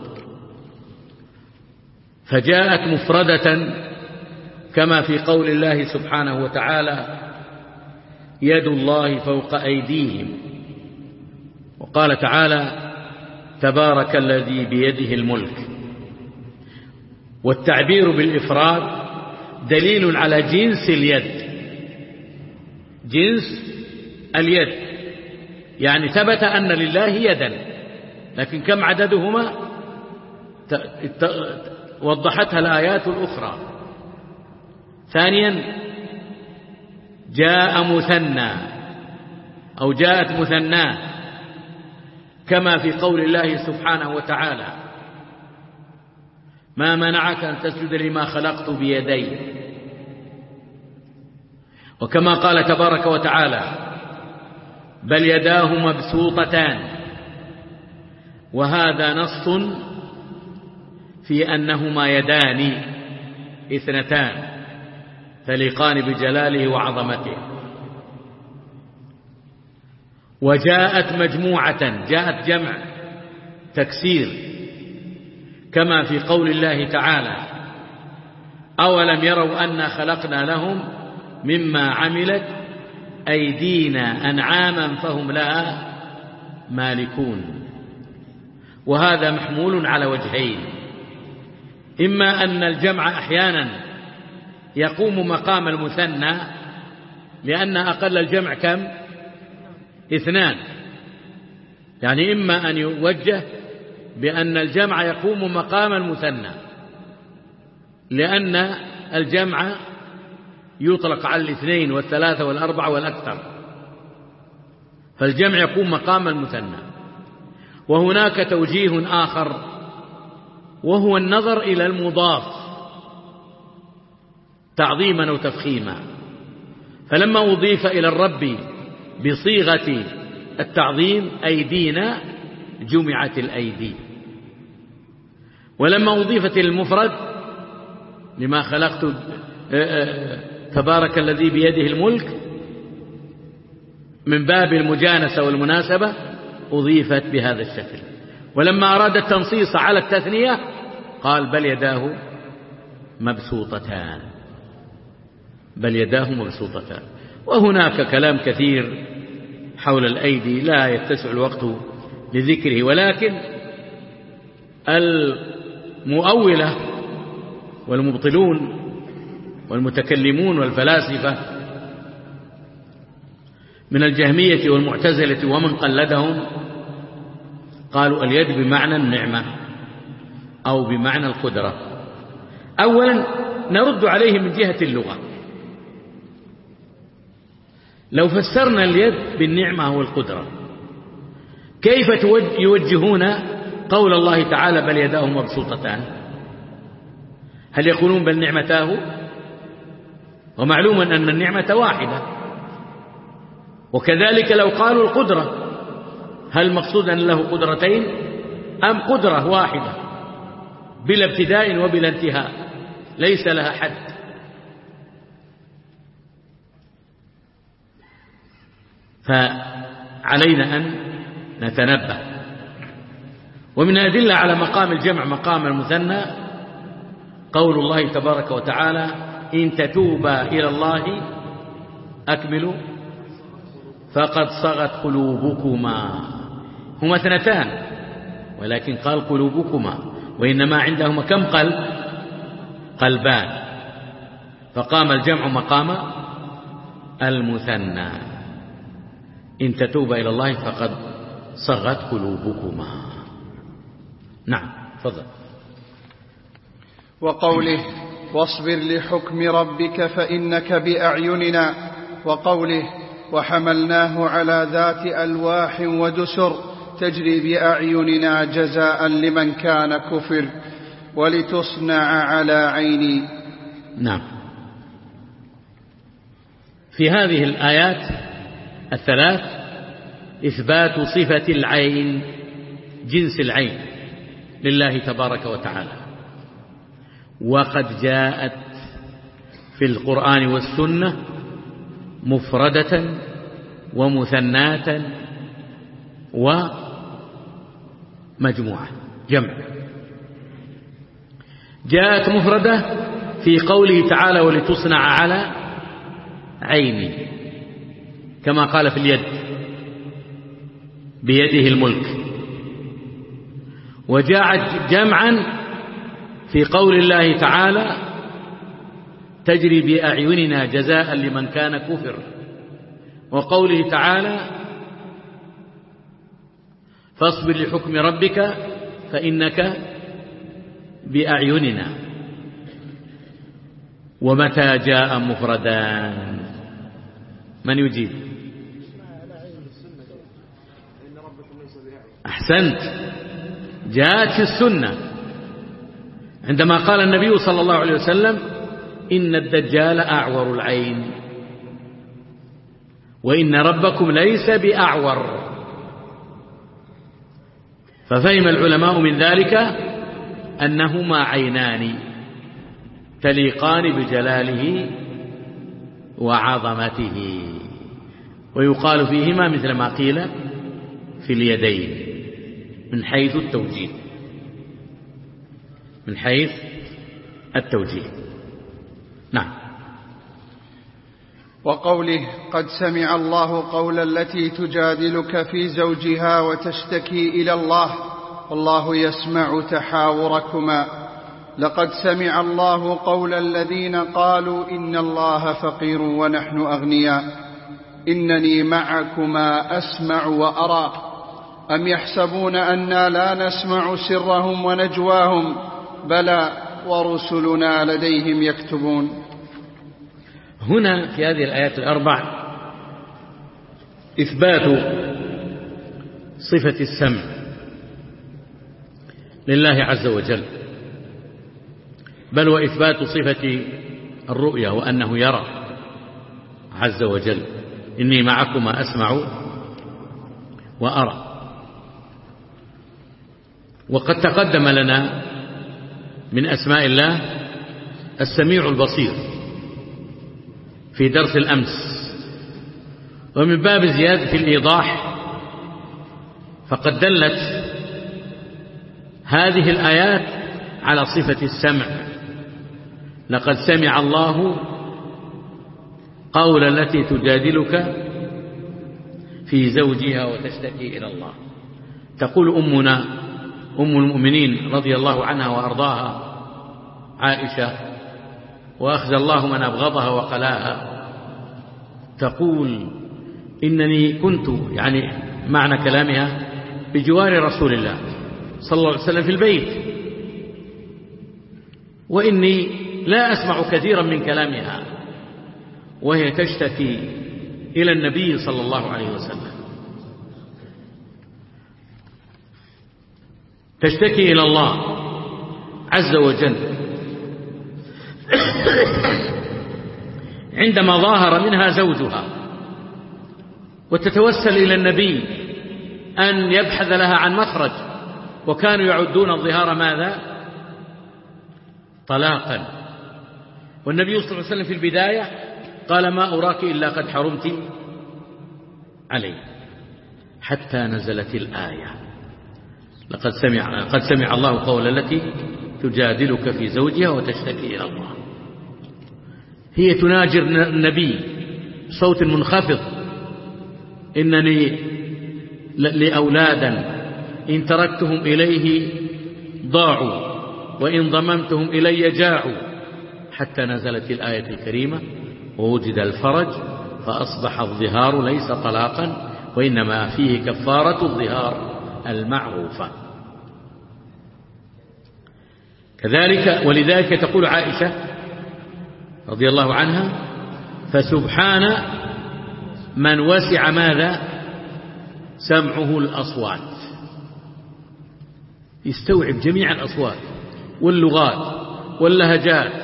فجاءت مفردة كما في قول الله سبحانه وتعالى يد الله فوق أيديهم، وقال تعالى تبارك الذي بيده الملك. والتعبير بالإفراد دليل على جنس اليد، جنس اليد، يعني ثبت أن لله يدا، لكن كم عددهما وضحتها الآيات الأخرى. ثانيا جاء مثنى أو جاءت مثناه كما في قول الله سبحانه وتعالى ما منعك أن تسجد لما خلقت بيدي، وكما قال تبارك وتعالى بل يداه مبسوطتان، وهذا نص في أنهما يدان اثنتان تليقان بجلاله وعظمته. وجاءت مجموعة، جاءت جمع تكسير كما في قول الله تعالى أولم يروا أنا خلقنا لهم مما عملت أيدينا أنعاما فهم لها مالكون. وهذا محمول على وجهين، إما أن الجمع أحيانا يقوم مقام المثنى لأن أقل الجمع كم؟ 2، يعني إما أن يوجه بأن الجمع يقوم مقام المثنى لأن الجمع يطلق على 2 و3 و4 والأكثر، فالجمع يقوم مقام المثنى. وهناك توجيه آخر وهو النظر إلى المضاف تعظيما أو تفخيما، فلما أضيف إلى الرب بصيغة التعظيم أيدينا جمعت الأيدي، ولما أضيفت المفرد لما خلقت تبارك الذي بيده الملك من باب المجانسة والمناسبة أضيفت بهذا الشكل. ولما أراد التنصيص على التثنية قال بل يداه مبسوطتان، بل يداه مبسوطتان. وهناك كلام كثير حول الأيدي لا يتسع الوقت لذكره، ولكن المؤولة والمبطلون والمتكلمون والفلاسفة من الجهمية والمعتزلة ومن قلدهم قالوا اليد بمعنى النعمة أو بمعنى القدرة. أولا نرد عليه من جهة اللغة، لو فسرنا اليد بالنعمة والقدرة كيف يوجهون قول الله تعالى بل يداه مبسوطتان؟ هل يقولون بل نعمتاه؟ ومعلوم أن النعمة واحدة. وكذلك لو قالوا القدرة هل المقصود أن له قدرتين أم قدرة واحدة بلا ابتداء وبلا انتهاء ليس لها حد؟ فعلينا أن نتنبه. ومن الأدلة على مقام الجمع مقام المثنى قول الله تبارك وتعالى إن تتوبا إلى الله أكملوا فقد صغت قلوبكما. هما اثنتان ولكن قال قلوبكما، وإنما عندهما كم قلب؟ قلبان، فقام الجمع مقام المثنى إن تتوبا إلى الله فقد صغت قلوبكما. نعم تفضل. وقوله واصبر لحكم ربك فإنك بأعيننا، وقوله وحملناه على ذات ألواح ودسر تجري بأعيننا جزاء لمن كان كفر ولتصنع على عيني. نعم. في هذه الآيات الثلاث إثبات صفة العين جنس العين لله تبارك وتعالى، وقد جاءت في القرآن والسنة مفردة ومثناة ومجموعة جمع. جاءت مفردة في قوله تعالى ولتصنع على عيني، كما قال في اليد بيده الملك. وجاءت جمعا في قول الله تعالى تجري بأعيننا جزاء لمن كان كفر، وقوله تعالى فاصبر لحكم ربك فإنك بأعيننا. ومتى جاء مفردان؟ من يجيب؟ أحسنت، جاءت في السنة عندما قال النبي صلى الله عليه وسلم إن الدجال أعور العين وإن ربكم ليس بأعور. ففهم العلماء من ذلك أنهما عينان تليقان بجلاله وعظمته، ويقال فيهما مثل ما قيل في اليدين من حيث التوجيه، من حيث التوجيه. نعم. وقوله قد سمع الله قول التي تجادلك في زوجها وتشتكي إلى الله والله يسمع تحاوركما. لقد سمع الله قول الذين قالوا إن الله فقير ونحن أغنياء إنني معكما أسمع وأرى أم يحسبون أنا لا نسمع سرهم ونجواهم بلى ورسلنا لديهم يكتبون. هنا في هذه الآيات الأربع إثبات صفة السمع لله عز وجل بل وإثبات صفة الرؤيا وأنه يرى عز وجل. إني معكما أسمع وأرى. وقد تقدم لنا من أسماء الله السميع البصير في درس الأمس. ومن باب زيادة الإيضاح فقد دلت هذه الآيات على صفة السمع. لقد سمع الله قول التي تجادلك في زوجها وتشتكي إلى الله. تقول أمنا أم المؤمنين رضي الله عنها وأرضاها عائشة، وأخزى الله من أبغضها وقلاها، تقول إنني كنت، يعني معنى كلامها، بجوار رسول الله صلى الله عليه وسلم في البيت، وإني لا أسمع كثيرا من كلامها وهي تشتكي إلى النبي صلى الله عليه وسلم، تشتكي إلى الله عز وجل عندما ظاهر منها زوجها، وتتوسل إلى النبي أن يبحث لها عن مخرج. وكانوا يعدون الظهار ماذا؟ طلاقا. والنبي صلى الله عليه وسلم في البداية قال ما أراك إلا قد حرمت عليه، حتى نزلت الآية قد سمع الله قول التي تجادلك في زوجها وتشتكي إلى الله. هي تناجر النبي صوت منخفض: إنني لأولادا إن تركتهم إليه ضاعوا وإن ضممتهم إلي جاعوا، حتى نزلت الآية الكريمة: ووجد الفرج فأصبح الظهار ليس طلاقا وإنما فيه كفارة الظهار المعروفة. كذلك ولذلك تقول عائشة رضي الله عنها: فسبحان من وسع ماذا؟ سمعه الأصوات، يستوعب جميع الأصوات واللغات واللهجات،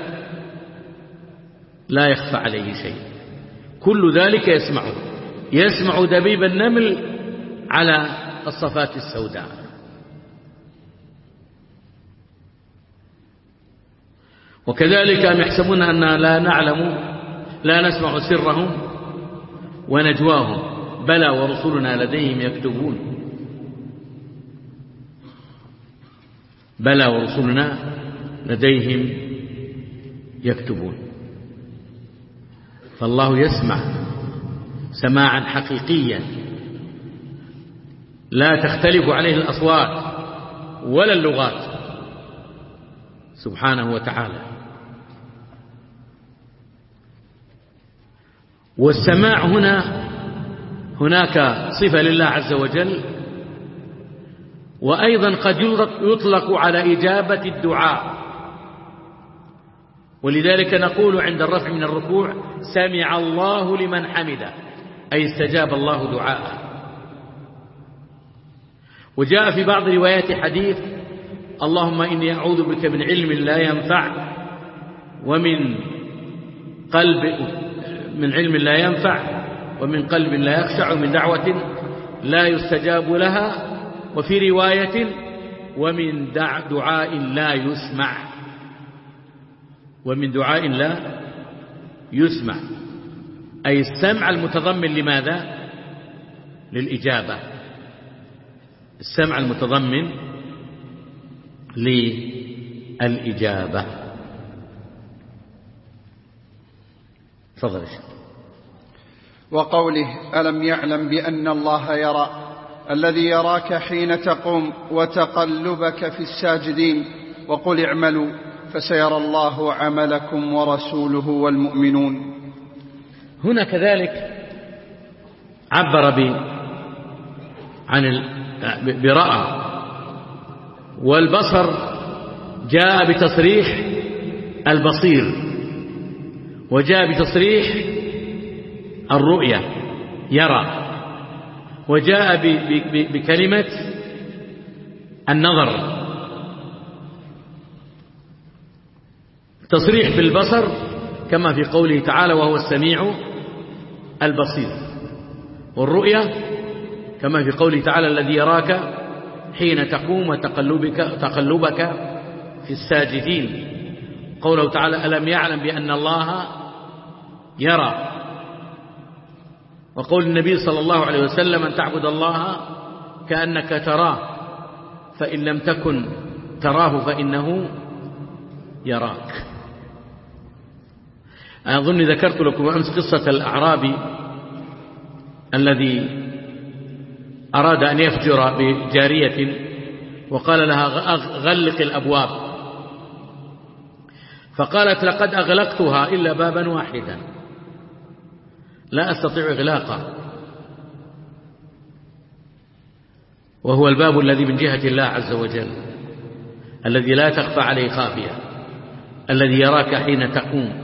لا يخفى عليه شيء، كل ذلك يسمعه. يسمع دبيب النمل على الصفات السوداء. وكذلك أم يحسبون أننا لا نسمع سرهم ونجواهم بلى ورسلنا لديهم يكتبون. بلى ورسلنا لديهم يكتبون. فالله يسمع سماعا حقيقيا لا تختلف عليه الأصوات ولا اللغات سبحانه وتعالى. والسماع هناك صفة لله عز وجل، وأيضا قد يطلق على إجابة الدعاء. ولذلك نقول عند الرفع من الركوع: سمع الله لمن حمده، أي استجاب الله دعاءه. وجاء في بعض روايات حديث: اللهم إني أعوذ بك من علم لا ينفع، ومن علم لا ينفع، ومن قلب لا يخشع، ومن دعوة لا يستجاب لها، وفي رواية: ومن دعاء لا يسمع. ومن دعاء لا يسمع، أي السمع المتضمن لماذا؟ للإجابة. السمع المتضمن للإجابة. تفضل يا شيخ. وقوله: ألم يعلم بأن الله يرى، الذي يراك حين تقوم وتقلبك في الساجدين، وقل اعملوا فسيرى الله عملكم ورسوله والمؤمنون. هنا كذلك عبر برأى، والبصر جاء بتصريح البصير، وجاء بتصريح الرؤية يرى، وجاء بكلمة النظر. تصريح بالبصر كما في قوله تعالى وهو السميع البصير، والرؤية كما في قوله تعالى الذي يراك حين تقوم وتقلبك في الساجدين، قوله تعالى ألم يعلم بأن الله يرى، وقول النبي صلى الله عليه وسلم أن تعبد الله كأنك تراه فإن لم تكن تراه فإنه يراك. أظن ذكرت لكم أمس قصة الأعرابي الذي أراد أن يفجر بجارية وقال لها غلق الأبواب، فقالت لقد أغلقتها إلا بابا واحدا لا أستطيع إغلاقه، وهو الباب الذي من جهة الله عز وجل الذي لا تخفى عليه خافية، الذي يراك حين تقوم،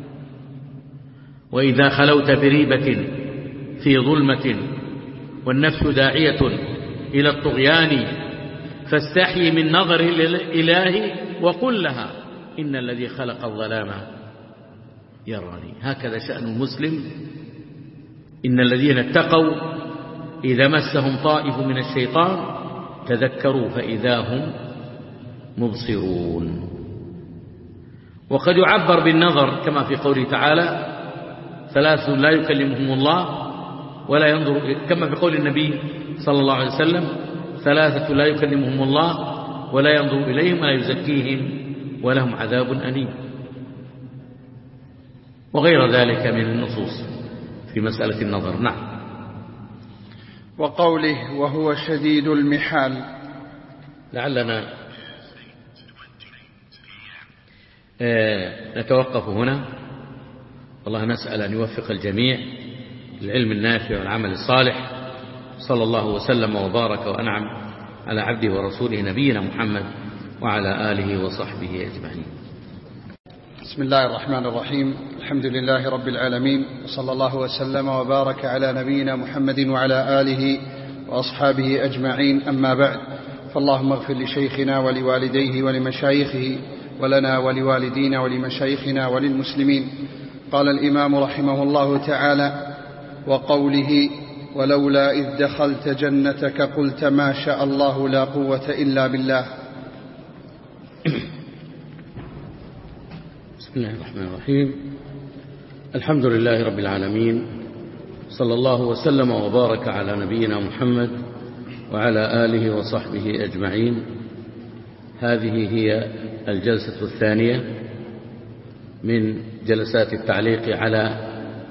وإذا خلوت بريبة في ظلمة والنفس داعية إلى الطغيان فاستحي من نظر الإله وقل لها إن الذي خلق الظلام يراني. هكذا شأن المسلم، إن الذين اتقوا إذا مسهم طائف من الشيطان تذكروا فإذا هم مبصرون. وقد يعبر بالنظر كما في قوله تعالى ثلاث لا يكلمهم الله ولا ينظر، كما في قول النبي صلى الله عليه وسلم ثلاثة لا يكلمهم الله ولا ينظر إليهم ولا يزكيهم ولهم عذاب أليم، وغير ذلك من النصوص في مسألة النظر. نعم. وقوله وهو شديد المحال، لعلنا نتوقف هنا، والله نسأل أن يوفق الجميع للعلم النافع والعمل الصالح. صلى الله وسلم وبارك وأنعم على عبده ورسوله نبينا محمد وعلى آله وصحبه أجمعين. بسم الله الرحمن الرحيم، الحمد لله رب العالمين، وصلى الله وسلم وبارك على نبينا محمد وعلى آله وأصحابه أجمعين، أما بعد، فاللهم اغفر لشيخنا ولوالديه ولمشايخه ولنا ولوالدينا ولمشايخنا وللمسلمين. قال الإمام رحمه الله تعالى: وقوله ولولا إذ دخلت جنتك قلت ما شاء الله لا قوة إلا بالله. بسم الله الرحمن الرحيم، الحمد لله رب العالمين، صلى الله وسلم وبارك على نبينا محمد وعلى آله وصحبه أجمعين. هذه هي الجلسة الثانية من جلسات التعليق على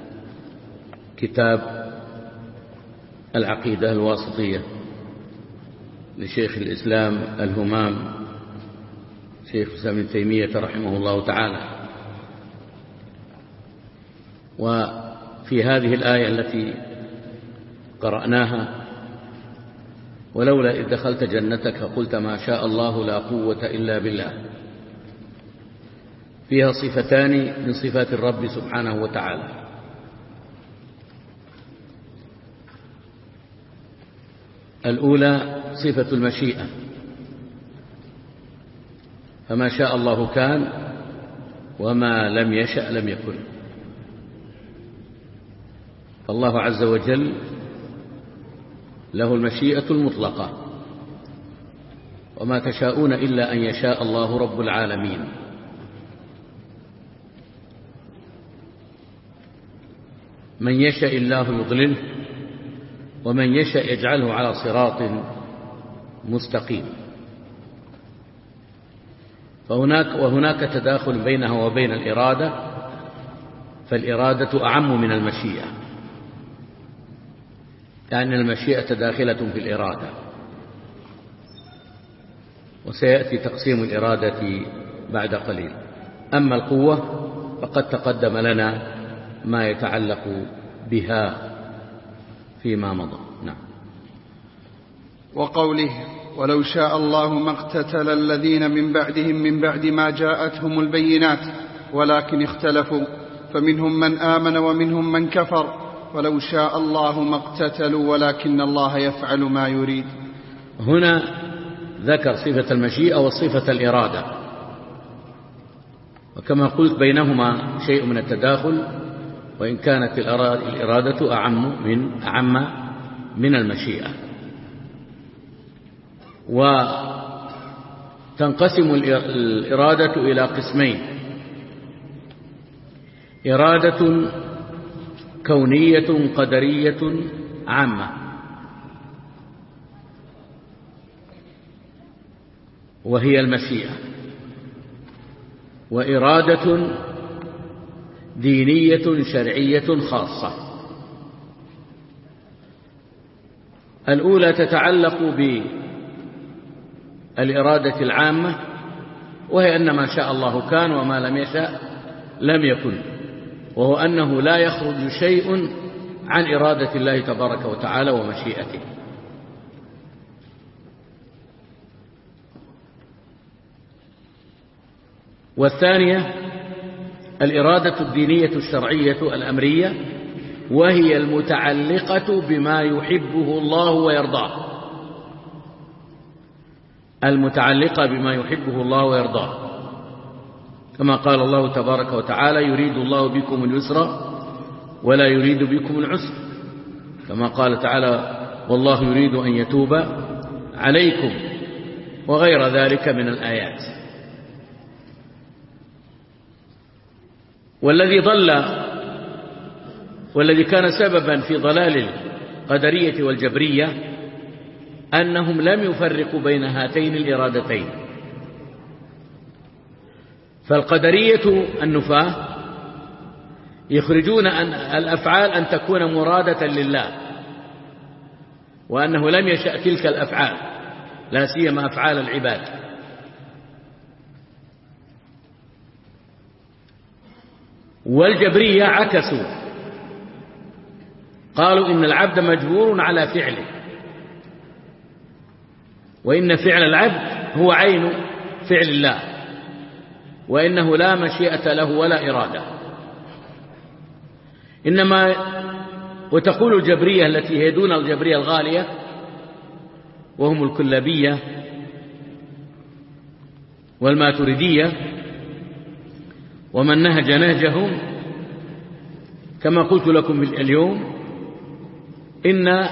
كتاب العقيدة الواسطية لشيخ الإسلام الهمام شيخ الإسلام ابن تيمية رحمه الله تعالى. وفي هذه الآية التي قرأناها ولولا إذ دخلت جنتك قلت ما شاء الله لا قوة إلا بالله، فيها صفتان من صفات الرب سبحانه وتعالى: الأولى صفة المشيئة، فما شاء الله كان وما لم يشأ لم يكن. فالله عز وجل له المشيئة المطلقة، وما تشاءون إلا أن يشاء الله رب العالمين. من يشاء الله يضلله ومن يشاء يجعله على صراط مستقيم. وهناك تداخل بينها وبين الإرادة، فالإرادة أعم من المشيئة، لأن المشيئة داخلة في الإرادة، وسيأتي تقسيم الإرادة بعد قليل. أما القوة فقد تقدم لنا ما يتعلق بها فيما مضى. نعم. وقوله ولو شاء الله ما اقتتل الذين من بعدهم من بعد ما جاءتهم البينات ولكن اختلفوا فمنهم من آمن ومنهم من كفر ولو شاء الله ما اقتتلوا ولكن الله يفعل ما يريد. هنا ذكر صفة المشيئة وصفة الإرادة، وكما قلت بينهما شيء من التداخل، وإن كانت الإرادة أعم من المشيئة. وتنقسم الإرادة إلى قسمين: إرادة كونية قدرية عامة، وهي المشيئة، وإرادة دينية شرعية خاصة. الأولى تتعلق بالإرادة العامة، وهي أن ما شاء الله كان وما لم يشاء لم يكن، وهو أنه لا يخرج شيء عن إرادة الله تبارك وتعالى ومشيئته. والثانية الإرادة الدينية الشرعية الأمرية، وهي المتعلقة بما يحبه الله ويرضاه، المتعلقة بما يحبه الله ويرضاه، كما قال الله تبارك وتعالى: يريد الله بكم اليسر ولا يريد بكم العسر، كما قال تعالى: والله يريد أن يتوب عليكم، وغير ذلك من الآيات. والذي كان سببا في ضلال القدرية والجبرية أنهم لم يفرقوا بين هاتين الإرادتين. فالقدرية النفاة يخرجون أن الأفعال أن تكون مرادة لله، وأنه لم يشأ تلك الأفعال، لا سيما أفعال العباد. والجبرية عكسوا، قالوا إن العبد مجبور على فعله، وإن فعل العبد هو عين فعل الله، وإنه لا مشيئة له ولا إرادة. وتقول الجبرية التي هي دون الجبرية الغالية، وهم الكلابية والماتريدية ومن نهج نهجهم، كما قلت لكم اليوم، إن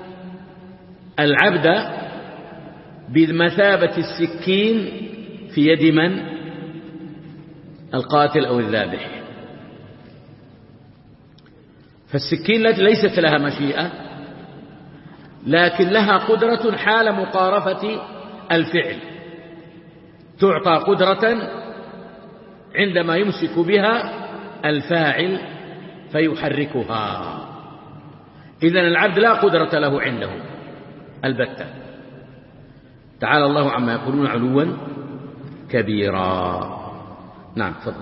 العبد بمثابة السكين في يد من؟ القاتل أو الذابح. فالسكين ليست لها مشيئة، لكن لها قدرة حال مقارفة الفعل، تعطى قدرة عندما يمسك بها الفاعل فيحركها. إذن العبد لا قدرة له عنده البتة. تعالى الله عما يقولون علوا كبيرا. نعم، تفضل.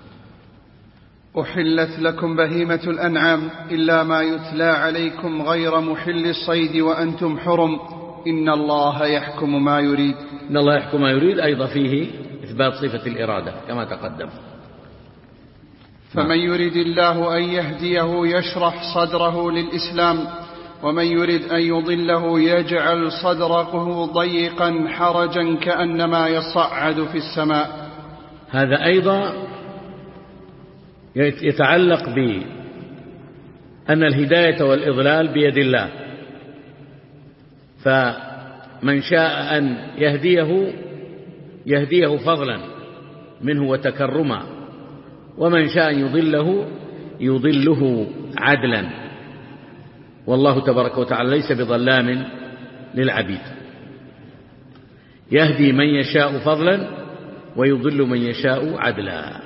أحلت لكم بهيمة الأنعام إلا ما يتلى عليكم غير محل الصيد وأنتم حرم إن الله يحكم ما يريد. إن الله يحكم ما يريد أيضا فيه إثبات صفة الإرادة كما تقدم. فمن يريد الله أن يهديه يشرح صدره للإسلام، ومن يريد أن يضله يجعل صدره ضيقا حرجا كأنما يصعد في السماء. هذا أيضا يتعلق بأن الهداية والإضلال بيد الله، فمن شاء أن يهديه فضلا منه وتكرما، ومن شاء أن يضله عدلا، والله تبارك وتعالى ليس بظلام للعبيد، يهدي من يشاء فضلا ويضل من يشاء عدلا.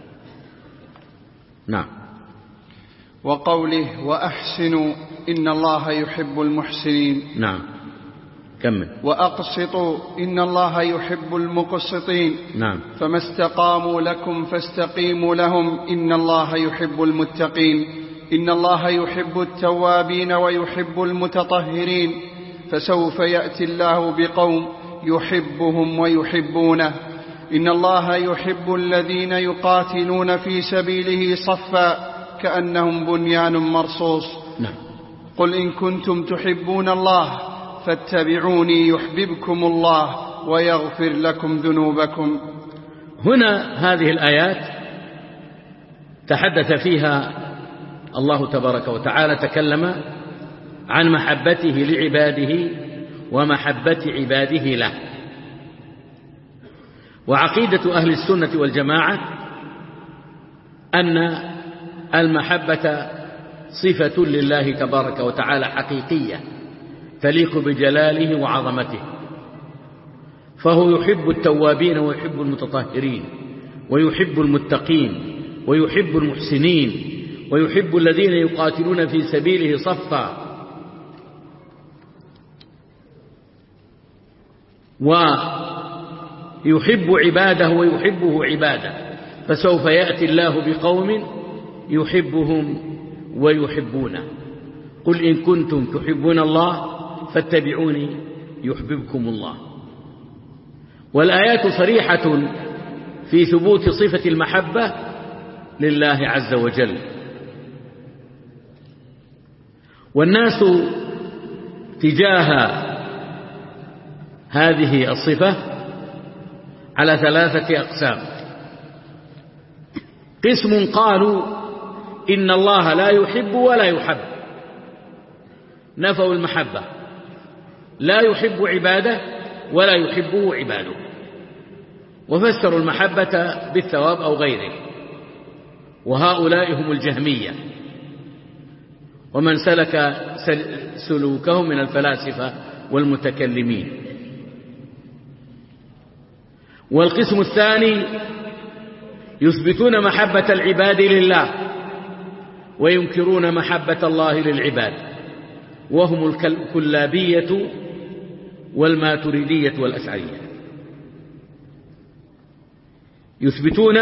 نعم. وقوله وأحسنوا إن الله يحب المحسنين. نعم، كمل. وأقسطوا إن الله يحب المقسطين. نعم. فما استقاموا لكم فاستقيموا لهم إن الله يحب المتقين. إن الله يحب التوابين ويحب المتطهرين. فسوف يأتي الله بقوم يحبهم ويحبونه. إن الله يحب الذين يقاتلون في سبيله صفا كأنهم بنيان مرصوص. نعم. قل إن كنتم تحبون الله فاتبعوني يحببكم الله ويغفر لكم ذنوبكم. هنا هذه الآيات تحدث فيها الله تبارك وتعالى، تكلم عن محبته لعباده ومحبة عباده له. وعقيدة أهل السنة والجماعة أن المحبة صفة لله تبارك وتعالى حقيقية تليق بجلاله وعظمته، فهو يحب التوابين ويحب المتطهرين ويحب المتقين ويحب المحسنين ويحب الذين يقاتلون في سبيله صفا، ويحب عباده ويحبه عباده. فسوف يأتي الله بقوم يحبهم ويحبونه. قل إن كنتم تحبون الله فاتبعوني يحببكم الله. والآيات صريحة في ثبوت صفة المحبة لله عز وجل. والناس تجاه هذه الصفة على 3 أقسام. قسم قالوا إن الله لا يحب ولا يحب، نفوا المحبة، لا يحب عباده ولا يحبه عباده، وفسروا المحبة بالثواب أو غيره، وهؤلاء هم الجهمية ومن سلك سلوكهم من الفلاسفة والمتكلمين. والقسم الثاني يثبتون محبة العباد لله وينكرون محبة الله للعباد، وهم الكلابية والماتريدية والأشعرية. يثبتون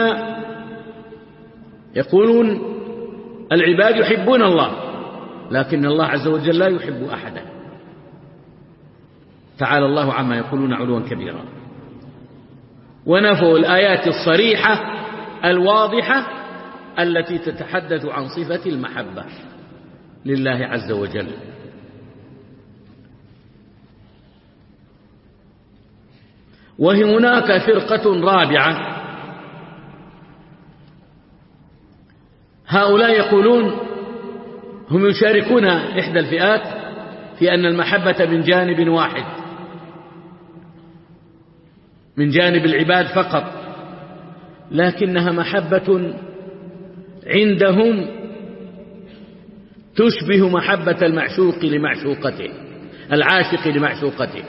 يقولون العباد يحبون الله، لكن الله عز وجل لا يحب أحدا، تعالى الله عما يقولون علوا كبيرا. ونفوا الآيات الصريحة الواضحة التي تتحدث عن صفة المحبة لله عز وجل. وهناك فرقة رابعة، هؤلاء يقولون هم يشاركون إحدى الفئات في أن المحبة من جانب واحد، من جانب العباد فقط، لكنها محبة عندهم تشبه محبة المعشوق لمعشوقته، العاشق لمعشوقته،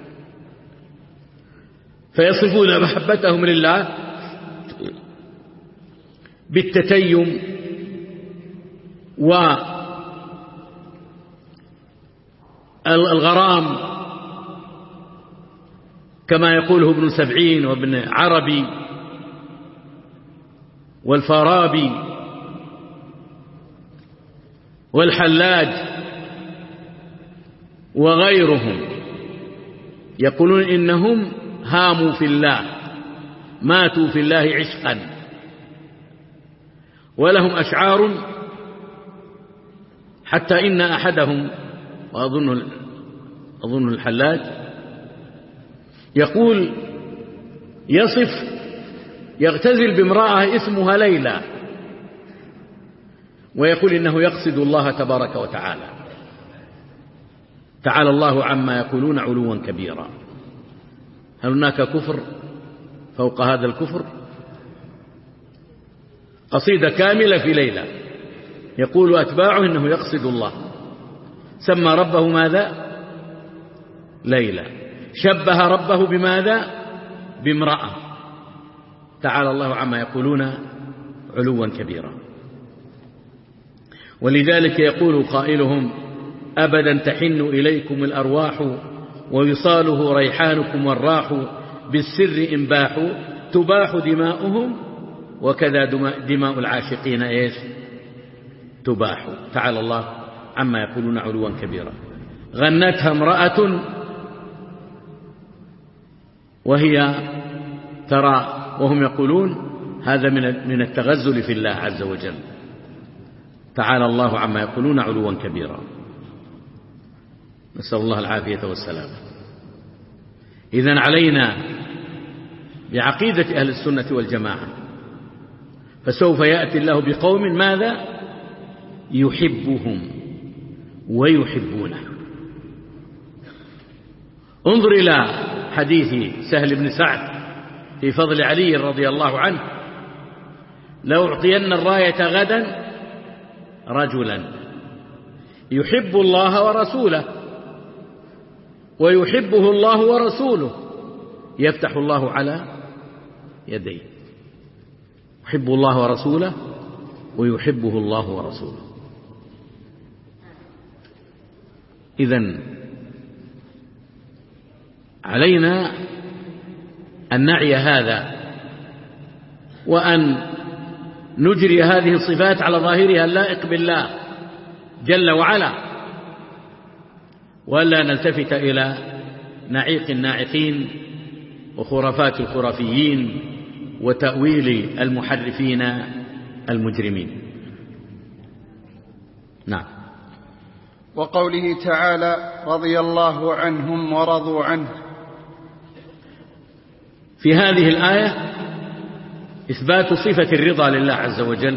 فيصفون محبتهم لله بالتتيم والغرام كما يقوله ابن سبعين وابن عربي والفارابي والحلاج وغيرهم، يقولون إنهم هاموا في الله، ماتوا في الله عشقا، ولهم أشعار حتى إن أحدهم وأظن الحلاج يقول يغتزل بامرأة اسمها ليلى ويقول إنه يقصد الله تبارك وتعالى، تعالى الله عما يقولون علوا كبيرا. هل هناك كفر فوق هذا الكفر؟ قصيدة كاملة في ليلى يقول أتباعه إنه يقصد الله، سمى ربه ماذا؟ ليلى، شبه ربه بماذا؟ بامرأة، تعالى الله عما يقولون علوا كبيرا. ولذلك يقول قائلهم أبدا تحن إليكم الأرواح ووصاله ريحانكم والراح، بالسر إنباح تباح دماؤهم وكذا دماء العاشقين إيش؟ تباح، تعالى الله عما يقولون علوا كبيرا. غنتها امرأة وهي ترى، وهم يقولون هذا من التغزل في الله عز وجل، تعالى الله عما يقولون علوا كبيرا. نسأل الله العافية والسلام. إذن علينا بعقيدة أهل السنة والجماعة. فسوف يأتي الله بقوم ماذا؟ يحبهم ويحبونه. انظر إلى حديث سهل بن سعد في فضل علي رضي الله عنه: لو أعطين الراية غدا رجلا يحب الله ورسوله ويحبه الله ورسوله يفتح الله على يديه. يحب الله ورسوله ويحبه الله ورسوله. إذن علينا أن نعي هذا وأن نجري هذه الصفات على ظاهرها اللائق بالله جل وعلا، ولا نلتفت إلى نعيق الناعقين وخرافات الخرافيين وتأويل المحرفين المجرمين. نعم. وقوله تعالى: رضي الله عنهم ورضوا عنه. في هذه الآية إثبات صفة الرضا لله عز وجل،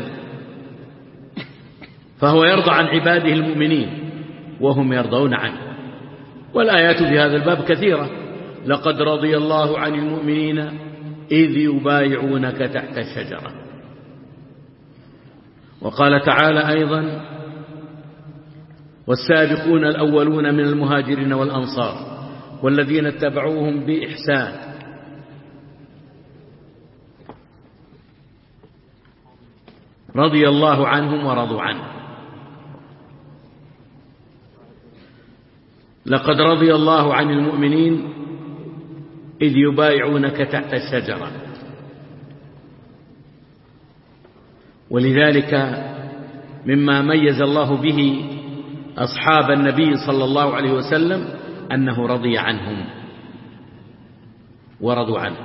فهو يرضى عن عباده المؤمنين وهم يرضون عنه. والآيات في هذا الباب كثيرة: لقد رضي الله عن المؤمنين إذ يبايعونك تحت الشجرة. وقال تعالى أيضا: والسابقون الأولون من المهاجرين والأنصار والذين اتبعوهم بإحسان رضي الله عنهم ورضوا عنه. لقد رضي الله عن المؤمنين إذ يبايعونك تحت الشجرة. ولذلك مما ميز الله به أصحاب النبي صلى الله عليه وسلم أنه رضي عنهم ورضوا عنه.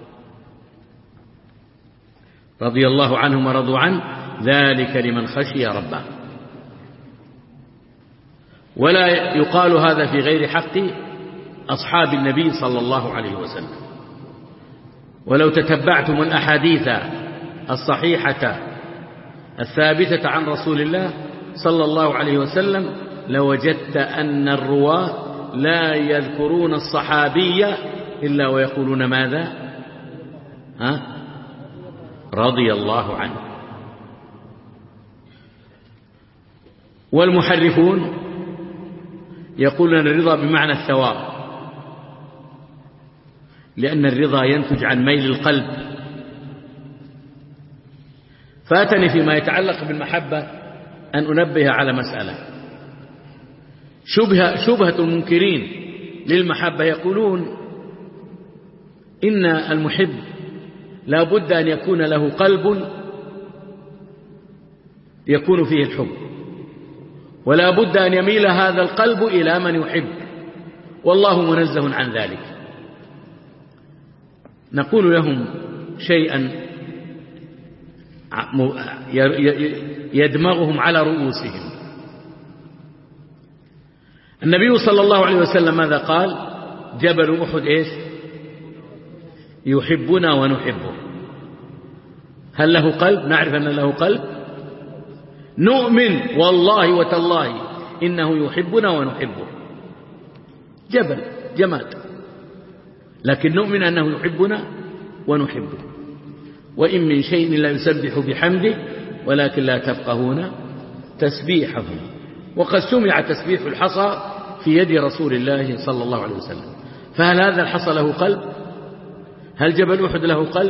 رضي الله عنهم ورضوا عنه ذلك لمن خشي ربه. ولا يقال هذا في غير حق أصحاب النبي صلى الله عليه وسلم. ولو تتبعتم الأحاديث الصحيحة الثابتة عن رسول الله صلى الله عليه وسلم لوجدت أن الرواة لا يذكرون الصحابي إلا ويقولون ماذا؟ رضي الله عنه. والمحرفون يقولون الرضا بمعنى الثواب، لأن الرضا ينتج عن ميل القلب. فاتني فيما يتعلق بالمحبة أن أنبه على مسألة. شبهة المنكرين للمحبة يقولون إن المحب لا بد أن يكون له قلب يكون فيه الحب، ولا بد أن يميل هذا القلب إلى من يحب، والله منزه عن ذلك. نقول لهم شيئا يدمغهم على رؤوسهم. النبي صلى الله عليه وسلم ماذا قال؟ جبل أحد إيش؟ يحبنا ونحبه. هل له قلب؟ نعرف أن له قلب، نؤمن والله وتالله إنه يحبنا ونحبه. جبل جماد، لكن نؤمن أنه يحبنا ونحبه. وإن من شيء لا يسبح بحمده ولكن لا تفقهون تسبيحه. وقد سمع تسبيح الحصى في يد رسول الله صلى الله عليه وسلم. فهل هذا الحصى له قلب؟ هل جبل أحد له قلب؟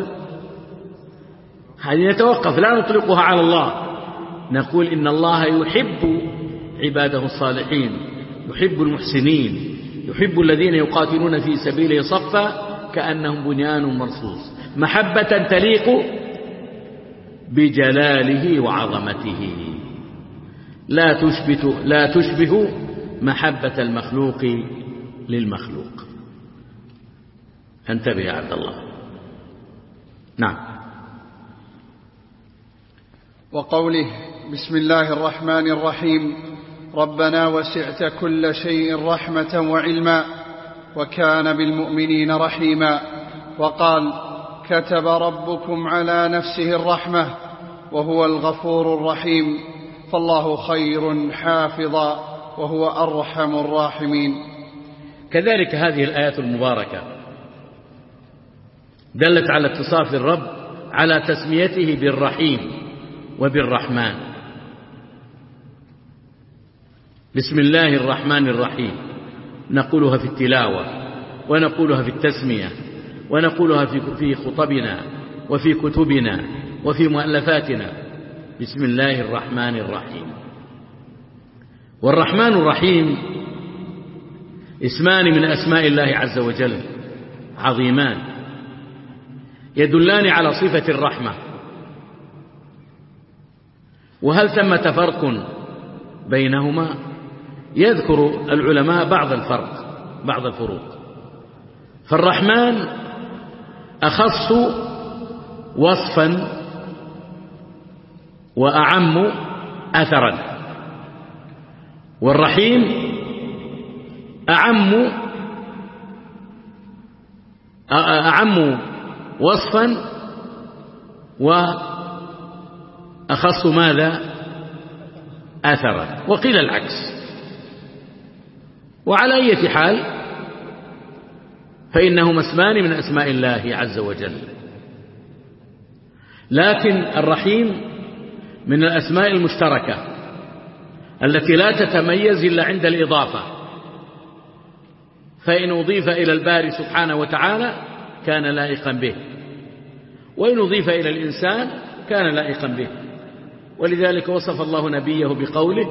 هذه نتوقف، لا نطلقها على الله. نقول إن الله يحب عباده الصالحين، يحب المحسنين، يحب الذين يقاتلون في سبيله صفا كأنهم بنيان مرصوص، محبة تليق بجلاله وعظمته، لا تشبه محبة المخلوق للمخلوق. انتبه يا عبد الله. نعم. وقوله: بسم الله الرحمن الرحيم، ربنا وسعت كل شيء رحمة وعلما وكان بالمؤمنين رحيما. وقال: كتب ربكم على نفسه الرحمة وهو الغفور الرحيم، فالله خير حافظا وهو أرحم الراحمين. كذلك هذه الآيات المباركة دلت على اتصاف الرب على تسميته بالرحيم وبالرحمن. بسم الله الرحمن الرحيم نقولها في التلاوة، ونقولها في التسمية، ونقولها في خطبنا وفي كتبنا وفي مؤلفاتنا. بسم الله الرحمن الرحيم. والرحمن الرحيم اسمان من أسماء الله عز وجل عظيمان يدلان على صفة الرحمة. وهل ثمة فرق بينهما؟ يذكر العلماء بعض الفروق. فالرحمن أخص وصفا وأعم أثرا، والرحيم أعم وصفا وأخص ماذا؟ أثرا. وقيل العكس. وعلى أي حال فإنهما اسمان من أسماء الله عز وجل، لكن الرحيم من الأسماء المشتركة التي لا تتميز إلا عند الإضافة، فإن أضيف إلى الباري سبحانه وتعالى كان لائقا به، وإن أضيف إلى الإنسان كان لائقا به. ولذلك وصف الله نبيه بقوله: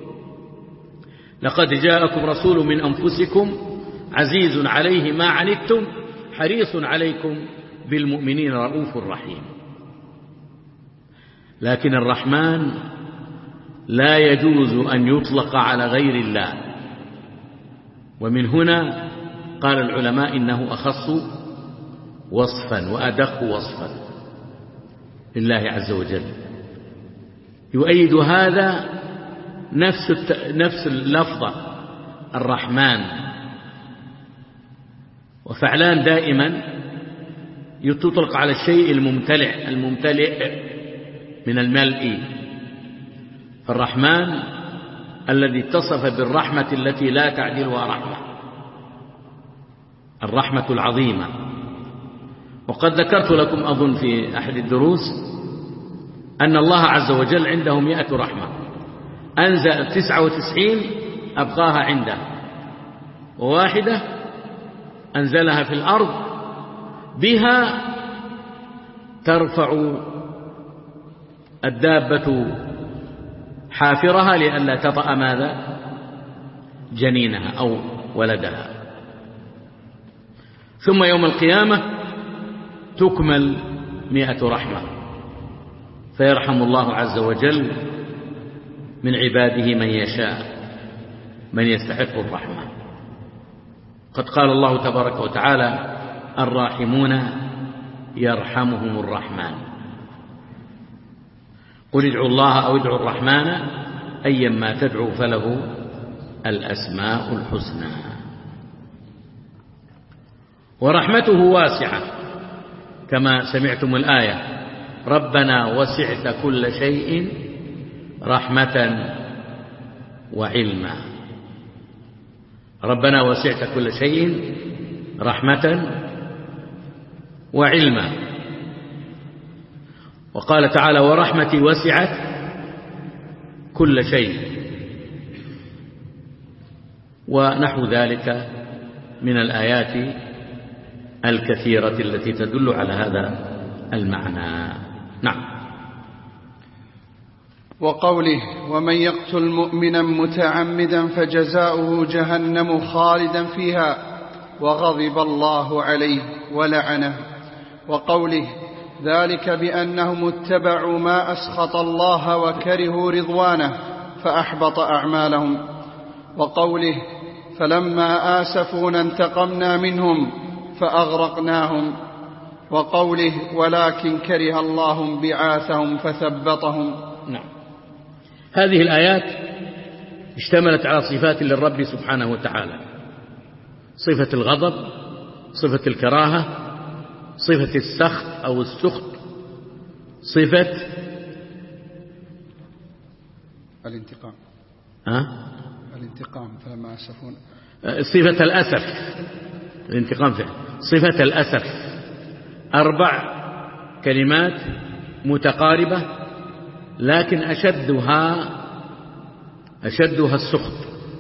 لقد جاءكم رسول من أنفسكم عزيز عليه ما عنتم حريص عليكم بالمؤمنين رؤوف رحيم. لكن الرحمن لا يجوز أن يطلق على غير الله، ومن هنا قال العلماء إنه أخص وصفا وأدق وصفا لله عز وجل. يؤيد هذا نفس اللفظة الرحمن. وفعلان دائما يطلق على الشيء الممتلئ من الملء. فالرحمن الذي اتصف بالرحمة التي لا تعدلها رحمة، الرحمة العظيمة. وقد ذكرت لكم أظن في أحد الدروس أن الله عز وجل عنده 100 رحمة، أنزل 99 أبقاها عنده، وواحدة أنزلها في الأرض بها ترفع الدابة حافرها لئلا تطأ ماذا؟ جنينها أو ولدها. ثم يوم القيامة تكمل 100 رحمة، فيرحم الله عز وجل من عباده من يشاء، من يستحق الرحمة. قد قال الله تبارك وتعالى: الراحمون يرحمهم الرحمن. قل ادعوا الله أو ادعوا الرحمن أيما تدعوا فله الأسماء الحسنى. ورحمته واسعة كما سمعتم الآية: ربنا وسعت كل شيء رحمة وعلما. ربنا وسعت كل شيء رحمة وعلما. وقال تعالى: ورحمتي وسعت كل شيء، ونحو ذلك من الآيات الكثيرة التي تدل على هذا المعنى. نعم. وقوله: ومن يقتل مؤمنا متعمدا فجزاؤه جهنم خالدا فيها وغضب الله عليه ولعنه. وقوله: ذلك بأنهم اتبعوا ما أسخط الله وكرهوا رضوانه فأحبط أعمالهم. وقوله: فلما آسفونا انتقمنا منهم فأغرقناهم. وقوله: ولكن كره الله بعاثهم فثبطهم. نعم. هذه الآيات اشتملت على صفات للرب سبحانه وتعالى: صفة الغضب، صفة الكراهة، صفة السخط أو السخط صفة الانتقام. الانتقام فلما أسفون. صفة الأسف. الانتقام فعل. صفة الأسف 4 كلمات متقاربة، لكن أشدها السخط،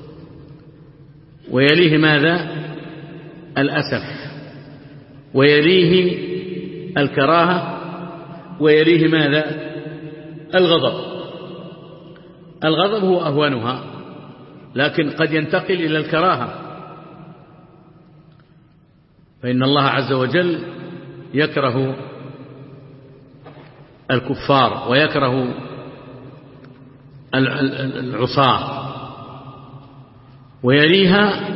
ويليه ماذا؟ الأسف، ويليه الكراهة، ويليه ماذا؟ الغضب. الغضب هو أهونها، لكن قد ينتقل إلى الكراهة، فإن الله عز وجل يكره الكفار ويكره العصاة. ويليها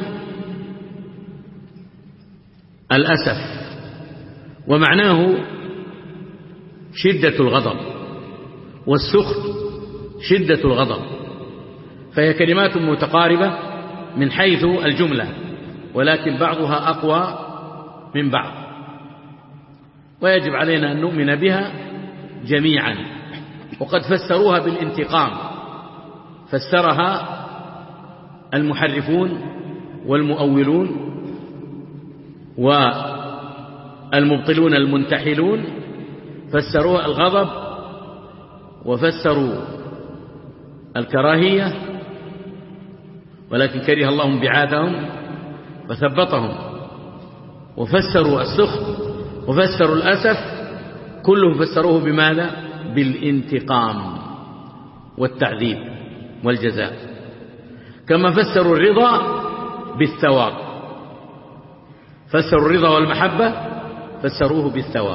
الأسف، ومعناه شدة الغضب، والسخط شدة الغضب، فهي كلمات متقاربة من حيث الجملة، ولكن بعضها أقوى من بعض، ويجب علينا أن نؤمن بها جميعا. وقد فسروها بالانتقام، فسرها المحرفون والمؤولون والمبطلون المنتحلون، فسروها الغضب، وفسروا الكراهية، ولكن كره الله انبعاثهم فثبطهم، وفسروا السخط، وفسروا الأسف، كلهم فسروه بماذا؟ بالانتقام والتعذيب والجزاء. كما فسروا الرضا بالثواب، فسروا الرضا والمحبة فسروه بالثواب.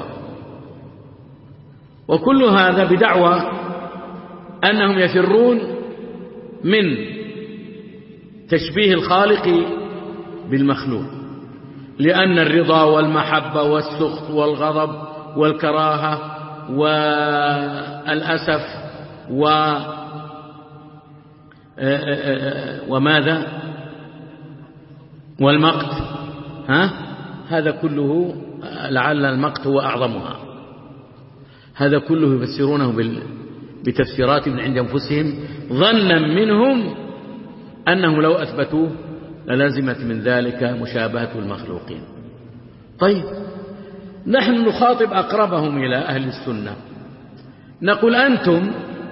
وكل هذا بدعوى أنهم يفرون من تشبيه الخالق بالمخلوق، لأن الرضا والمحبة والسخط والغضب والكراهة والأسف وماذا والمقت، هذا كله، لعل المقت هو أعظمها، هذا كله يفسرونه بتفسيرات من عند أنفسهم، ظنا منهم أنهم لو أثبتوه للازمت من ذلك مشابهة المخلوقين. طيب، نحن نخاطب أقربهم إلى أهل السنة، نقول أنتم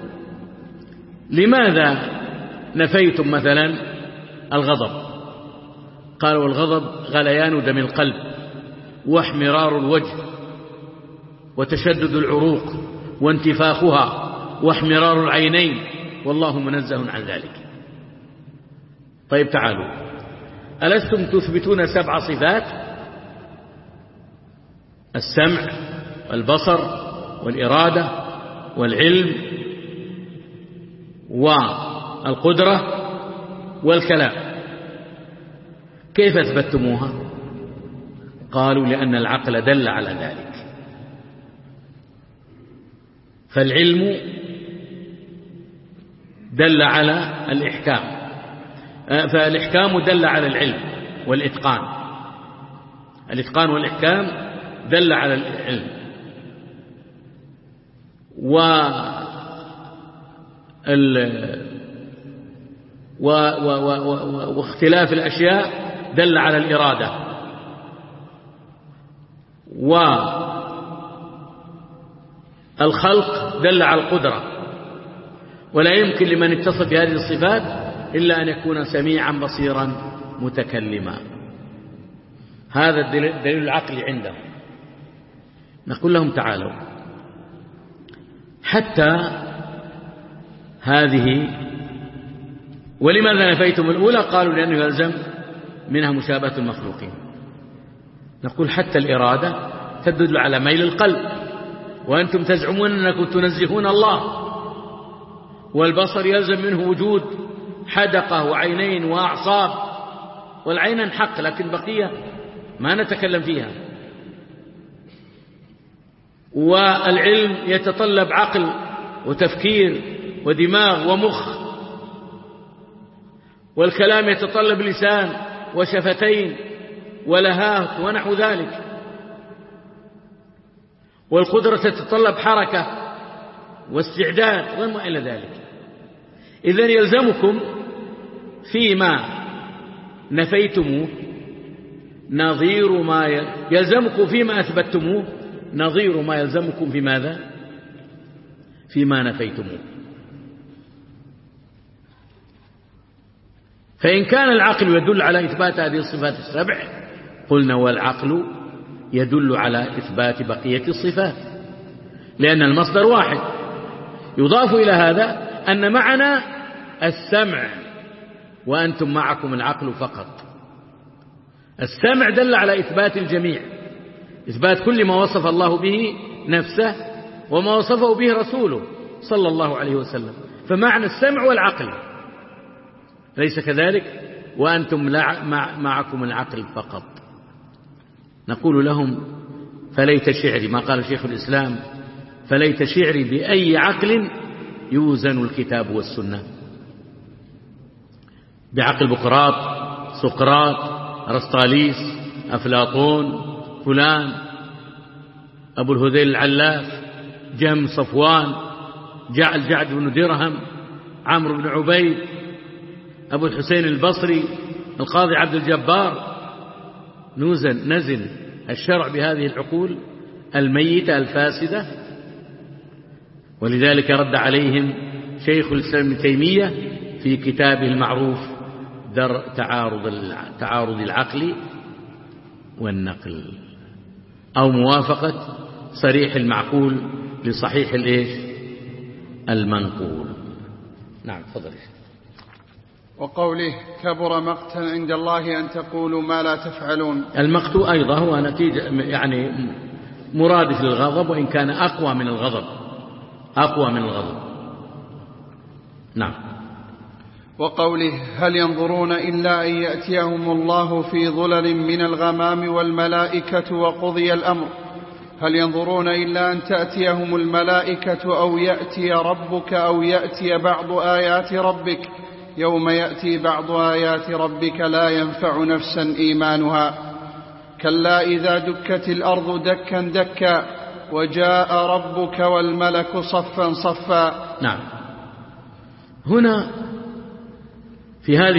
لماذا نفيتم مثلا الغضب؟ قالوا الغضب غليان دم القلب، واحمرار الوجه، وتشدد العروق، وانتفاخها، واحمرار العينين، والله منزه عن ذلك. طيب تعالوا، ألستم تثبتون 7 صفات؟ السمع والبصر والإرادة والعلم والقدرة والكلام، كيف أثبتموها؟ قالوا لأن العقل دل على ذلك. فالعلم دل على الإحكام، فالإحكام دل على العلم والإتقان، الإتقان والإحكام دل على العلم، واختلاف الأشياء دل على الإرادة، والخلق دل على القدرة. ولا يمكن لمن اتصف بهذه الصفات إلا أن يكون سميعا بصيرا متكلما. هذا الدليل العقلي عندهم. نقول لهم تعالوا، حتى هذه، ولماذا نفيتم الأولى؟ قالوا لأنه يلزم منها مشابهة المخلوقين. نقول حتى الإرادة تدل على ميل القلب، وأنتم تزعمون أنكم تنزهون الله. والبصر يلزم منه وجود حدقة وعينين وأعصاب، والعين حق، لكن بقية ما نتكلم فيها. والعلم يتطلب عقل وتفكير ودماغ ومخ، والكلام يتطلب لسان وشفتين ولهات ونحو ذلك. والقدرة تتطلب حركة واستعداد وما إلى ذلك. إذن يلزمكم فيما نفيتموه نظير ما يلزمكم فيما أثبتتموه نظير ما يلزمكم في ماذا؟ فيما نفيتموه. فإن كان العقل يدل على إثبات هذه الصفات السبع قلنا والعقل يدل على إثبات بقية الصفات، لأن المصدر واحد. يضاف إلى هذا أن معنا السمع وأنتم معكم العقل فقط. السمع دل على إثبات الجميع، إثبات كل ما وصف الله به نفسه وما وصفه به رسوله صلى الله عليه وسلم. فمعنى السمع والعقل، ليس كذلك؟ وأنتم معكم العقل فقط. نقول لهم فليت شعري، ما قال شيخ الإسلام، فليت شعري بأي عقل يوزن الكتاب والسنة؟ بعقل بقراط، سقراط، أرسطاليس، أفلاطون، فلان، أبو الهذيل العلاف، جهم صفوان، الجعد بن درهم، عمرو بن عبيد، أبو الحسين البصري، القاضي عبد الجبار. نزن الشرع بهذه العقول الميتة الفاسدة. ولذلك رد عليهم شيخ الإسلام ابن تيمية في كتابه المعروف درء تعارض العقل والنقل، أو موافقة صريح المعقول لصحيح المنقول. نعم تفضل. وقوله كبر مقتا عند الله أن تقولوا ما لا تفعلون. المقت أيضا هو نتيجة يعني مرادف للغضب، وإن كان أقوى من الغضب. نعم. وقوله هل ينظرون إلا أن يأتيهم الله في ظلل من الغمام والملائكة وقضي الأمر. هل ينظرون إلا أن تأتيهم الملائكة أو يأتي ربك أو يأتي بعض آيات ربك. يوم يأتي بعض آيات ربك لا ينفع نفسا إيمانها. كلا إذا دكت الأرض دكا دكا وجاء ربك والملك صفا صفا. نعم. هنا في هذه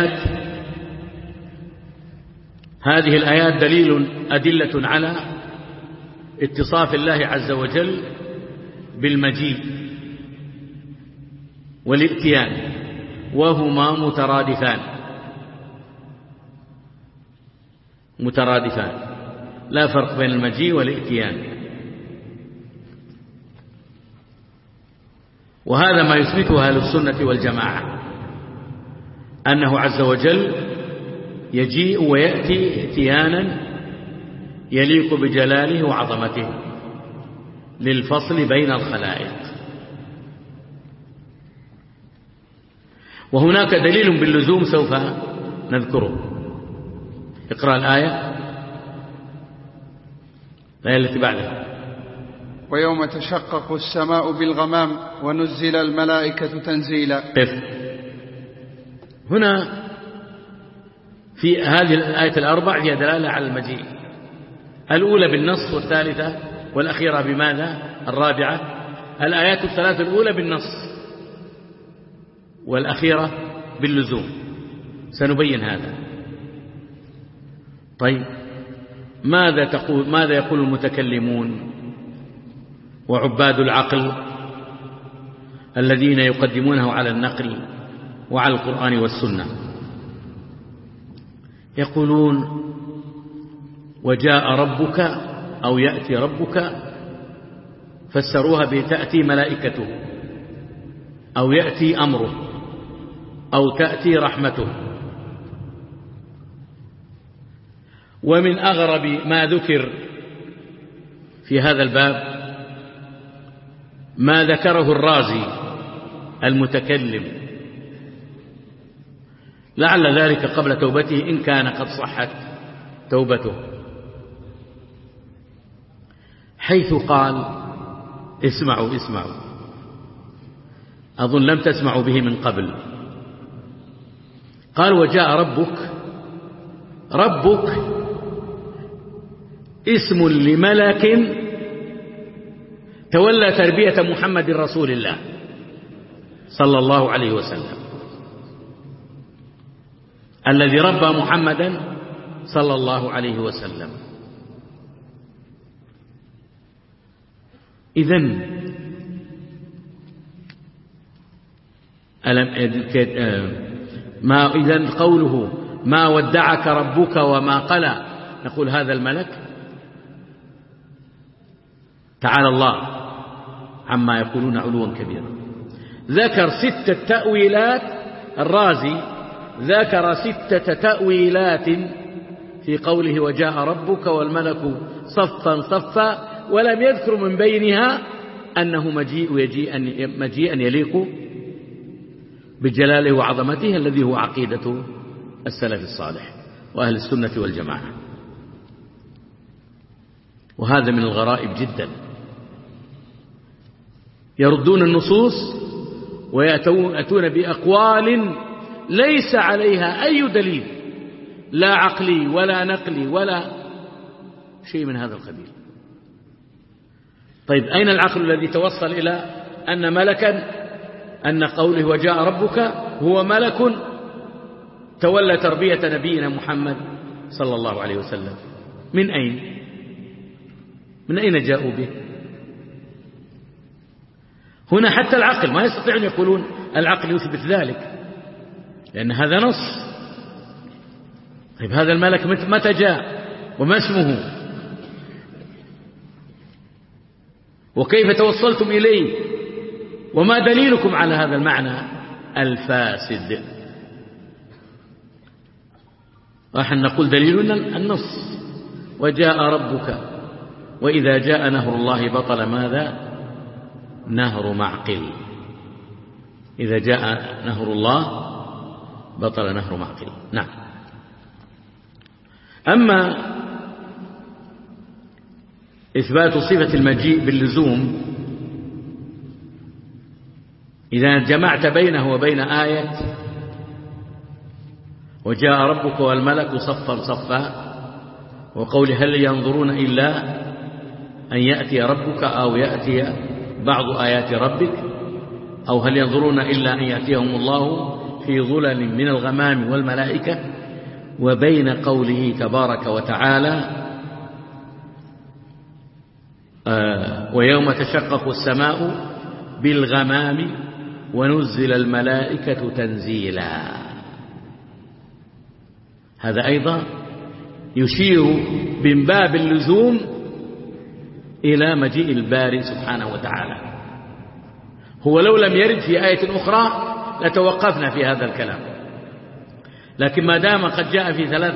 الآيات أدلة على اتصاف الله عز وجل بالمجيء والإتيان، وهما مترادفان، لا فرق بين المجيء والإتيان. وهذا ما يثبته أهل السنة والجماعة، أنه عز وجل يجيء ويأتي اتيانا يليق بجلاله وعظمته للفصل بين الخلائق. وهناك دليل باللزوم سوف نذكره. اقرأ الآية التي بعدها. ويوم تشقق السماء بالغمام ونزل الملائكة تنزيلا. قف. هنا في هذه الآية الأربع هي دلالة على المجيء، الأولى بالنص والثالثة والأخيرة بماذا؟ الرابعة. الآيات الثلاث الأولى بالنص والأخيرة باللزوم، سنبين هذا. طيب ماذا يقول المتكلمون وعباد العقل الذين يقدمونه على النقل وعلى القرآن والسنة؟ يقولون وجاء ربك أو يأتي ربك، فسروها بتأتي ملائكته أو يأتي أمره أو تأتي رحمته. ومن أغرب ما ذكر في هذا الباب ما ذكره الرازي المتكلم، لعل ذلك قبل توبته إن كان قد صحت توبته، حيث قال اسمعوا أظن لم تسمعوا به من قبل. قال وجاء ربك اسم لملك تولى تربية محمد رسول الله صلى الله عليه وسلم، الذي ربى محمدا صلى الله عليه وسلم. إذن إذن قوله ما ودعك ربك وما قلى، نقول هذا الملك تعالى الله عما يقولون علوا كبيرا. ذكر 6 تأويلات، الرازي ذكر 6 تأويلات في قوله وجاء ربك والملك صفا صفا، ولم يذكر من بينها أنه مجيئا يليق بجلاله وعظمته، الذي هو عقيدة السلف الصالح وأهل السنة والجماعة. وهذا من الغرائب جدا، يردون النصوص ويأتون بأقوال ليس عليها أي دليل، لا عقلي ولا نقلي ولا شيء من هذا القبيل. طيب أين العقل الذي توصل إلى أن ملكا، أن قوله وجاء ربك هو ملك تولى تربية نبينا محمد صلى الله عليه وسلم؟ من أين؟ من أين جاءوا به؟ هنا حتى العقل ما يستطيعون يقولون العقل يثبت ذلك، لأن هذا نص. طيب هذا الملك متى جاء وما اسمه وكيف توصلتم إليه وما دليلكم على هذا المعنى الفاسد؟ ونحن نقول دليلنا النص وجاء ربك، وإذا جاء نهر الله بطل ماذا؟ نهر معقل. إذا جاء نهر الله بطل نهر معقل. نعم. أما إثبات صفة المجيء باللزوم، إذا جمعت بينه وبين آية وجاء ربك والملك صفا صفا، وقول هل ينظرون إلا أن يأتي ربك أو يأتي بعض آيات ربك، أو هل ينظرون إلا أن يأتيهم الله في ظلل من الغمام والملائكة، وبين قوله تبارك وتعالى ويوم تشقق السماء بالغمام ونزل الملائكة تنزيلا. هذا أيضا يشير من باب اللزوم إلى مجيء الباري سبحانه وتعالى. هو لو لم يرد في آية أخرى لتوقفنا في هذا الكلام، لكن ما دام قد جاء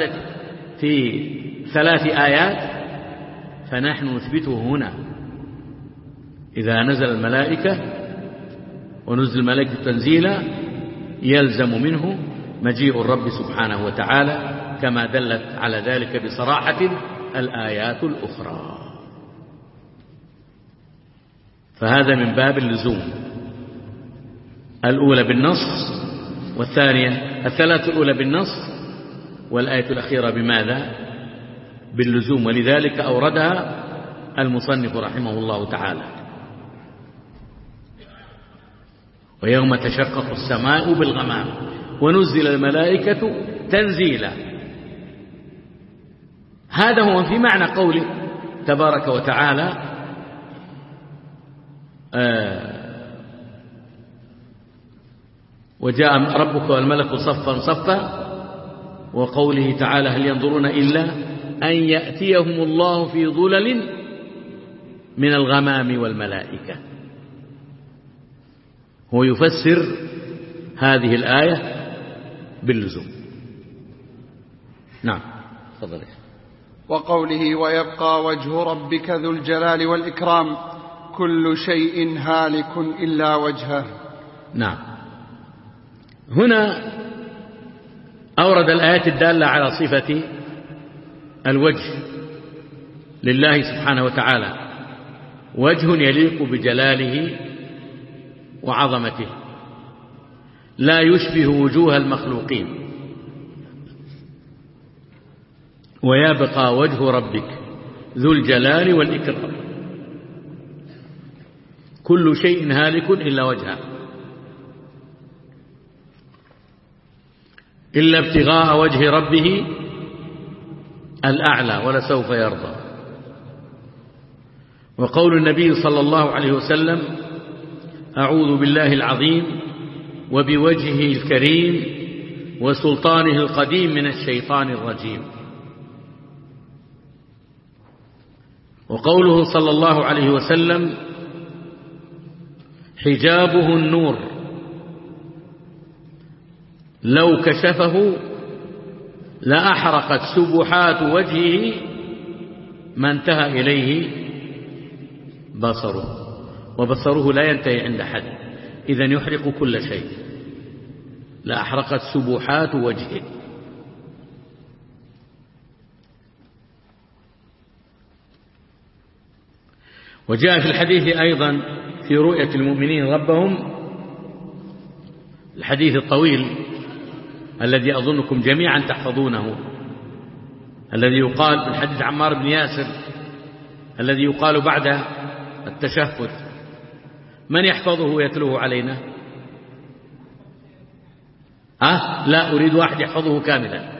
في 3 آيات فنحن نثبته هنا. إذا نزل الملائكة ونزل الملائكة تنزيلا يلزم منه مجيء الرب سبحانه وتعالى، كما دلت على ذلك بصراحة الآيات الأخرى. فهذا من باب اللزوم، الأولى بالنص، والثانية 3 الأولى بالنص، والآية الأخيرة بماذا؟ باللزوم، ولذلك أوردها المصنف رحمه الله تعالى. ويوم تشقق السماء بالغمام ونزل الملائكة تنزيلا. هذا هو في معنى قوله تبارك وتعالى وجاء ربك والملك صفا صفا، وقوله تعالى هل ينظرون إلا أن يأتيهم الله في ظلل من الغمام والملائكة. هو يفسر هذه الآية باللزوم. نعم تفضل. وقوله ويبقى وجه ربك ذو الجلال والإكرام كل شيء هالك إلا وجهه. نعم. هنا أورد الآيات الدالة على صفة الوجه لله سبحانه وتعالى، وجه يليق بجلاله وعظمته لا يشبه وجوه المخلوقين. ويبقى وجه ربك ذو الجلال والإكرام. كل شيء هالك إلا وجهه إلا ابتغاء وجه ربه الأعلى ولسوف يرضى. وقول النبي صلى الله عليه وسلم: أعوذ بالله العظيم وبوجهه الكريم وسلطانه القديم من الشيطان الرجيم. وقوله صلى الله عليه وسلم: حجابه النور لو كشفه لأحرقت سبحات وجهه ما انتهى إليه بصره. وبصره لا ينتهي عند حد، إذن يحرق كل شيء. لأحرقت سبحات وجهه. وجاء في الحديث أيضا في رؤية المؤمنين ربهم، الحديث الطويل الذي أظنكم جميعا تحفظونه، الذي يقال من حديث عمار بن ياسر الذي يقال بعد التشهد. من يحفظه يتلوه علينا؟ لا أريد واحد يحفظه كاملا.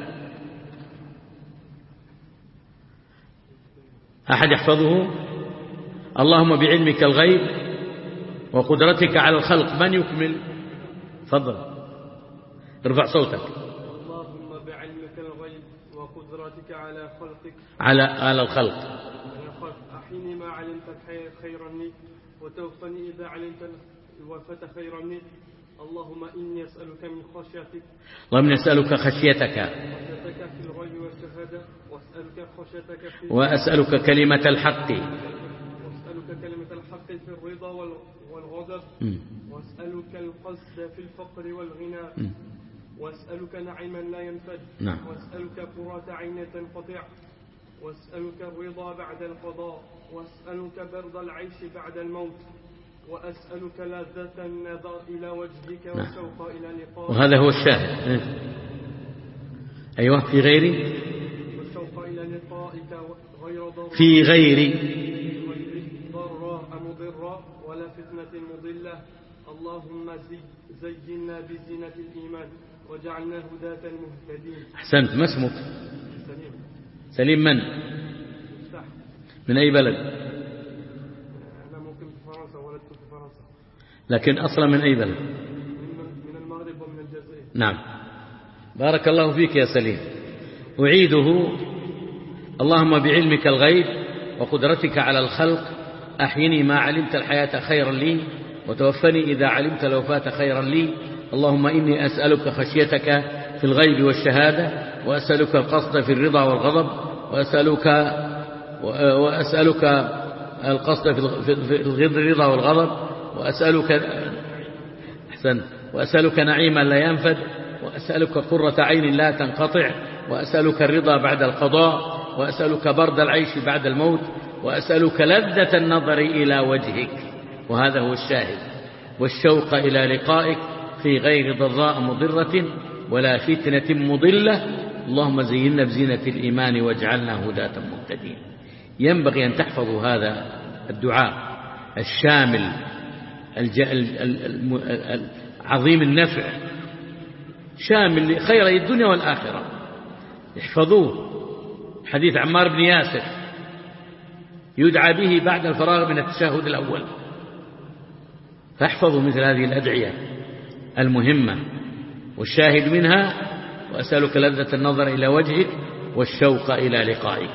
أحد يحفظه؟ اللهم بعلمك الغيب وقدرتك على الخلق. من يكمل؟ تفضل ارفع صوتك. اللهم بعلمك الغيب وقدرتك على خلقك على الخلق. أحيني ما علمت الخير خيرا لي وتوفني إذا علمت الوفاة خيرا لي. اللهم إني أسألك من خشيتك. اللهم نسألك خشيتك في الغيب والشهادة وأسألك خشيتك وأسألك كلمة الحق وأسألك كلمة الحق في الرضا والغضب وأسألك القصد في الفقر والغنى وأسألك نعيما لا ينفد وأسألك قرة عين تنقطع وأسألك الرضا بعد القضاء وأسألك برد العيش بعد الموت وأسألك لذة النظر إلى وجهك والشوق إلى لقائك. وهذا هو الشاهد. أيوة. في غيري والشوق إلى لقائك غير ضر في غيري ضراء مضرة ولا فتنة مضلة. اللهم زينا بزينة الإيمان وجعلنا هداة مهتدين. أحسنت. ما اسمك؟ سليم. سليم من؟ مفتاح. من أي بلد؟ أنا ممكن في فرنسا، ولدت في فرنسا. لكن أصلا من أي بلد؟ من المغرب ومن الجزائر. نعم. بارك الله فيك يا سليم. أعيده: اللهم بعلمك الغيب وقدرتك على الخلق أحيني ما علمت الحياة خيرا لي وتوفني إذا علمت الوفاة خيرا لي. اللهم إني أسألك خشيتك في الغيب والشهادة وأسألك القصد في الرضا والغضب وأسألك القصد في الرضا والغضب وأسألك نعيما لا ينفد وأسألك قرة عين لا تنقطع وأسألك الرضا بعد القضاء وأسألك برد العيش بعد الموت وأسألك لذة النظر إلى وجهك. وهذا هو الشاهد. والشوق إلى لقائك في غير ضراء مضرة ولا فتنة مضلة. اللهم زينا بزينة الإيمان واجعلنا هداة مهتدين. ينبغي أن تحفظوا هذا الدعاء الشامل عظيم النفع شامل لخيري الدنيا والآخرة. احفظوه. حديث عمار بن ياسر يدعى به بعد الفراغ من التشهد الأول. فاحفظوا مثل هذه الأدعية المهمة. والشاهد منها: وأسألك لذة النظر إلى وجهك والشوق إلى لقائك.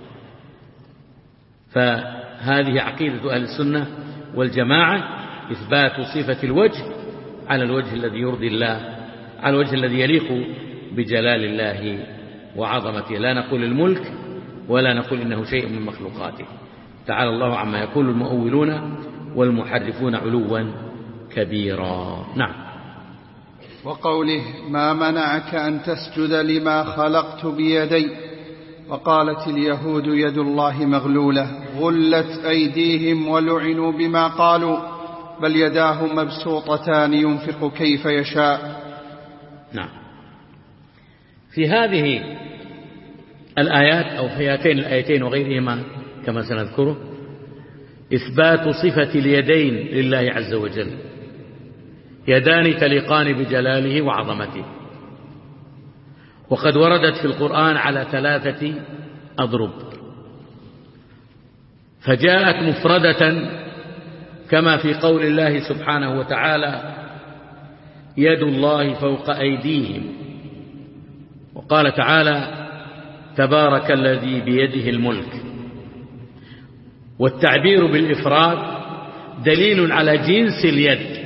فهذه عقيدة أهل السنة والجماعة: إثبات صفة الوجه على الوجه الذي يرضي الله، على الوجه الذي يليق بجلال الله وعظمته. لا نقول الملك ولا نقول إنه شيء من مخلوقاته. تعالى الله عما يقول المؤولون والمحرفون علوا كبيرا. نعم. وقوله: ما منعك أن تسجد لما خلقت بيدي. وقالت اليهود يد الله مغلولة غلت أيديهم ولعنوا بما قالوا بل يداه مبسوطتان ينفق كيف يشاء. نعم. في هذه الآيات أو في هاتين الآيتين وغيرهما كما سنذكره إثبات صفة اليدين لله عز وجل، يدان تليقان بجلاله وعظمته، وقد وردت في القرآن على 3 أضرب، فجاءت مفردة كما في قول الله سبحانه وتعالى: يد الله فوق أيديهم، وقال تعالى: تبارك الذي بيده الملك. والتعبير بالإفراد دليل على جنس اليد،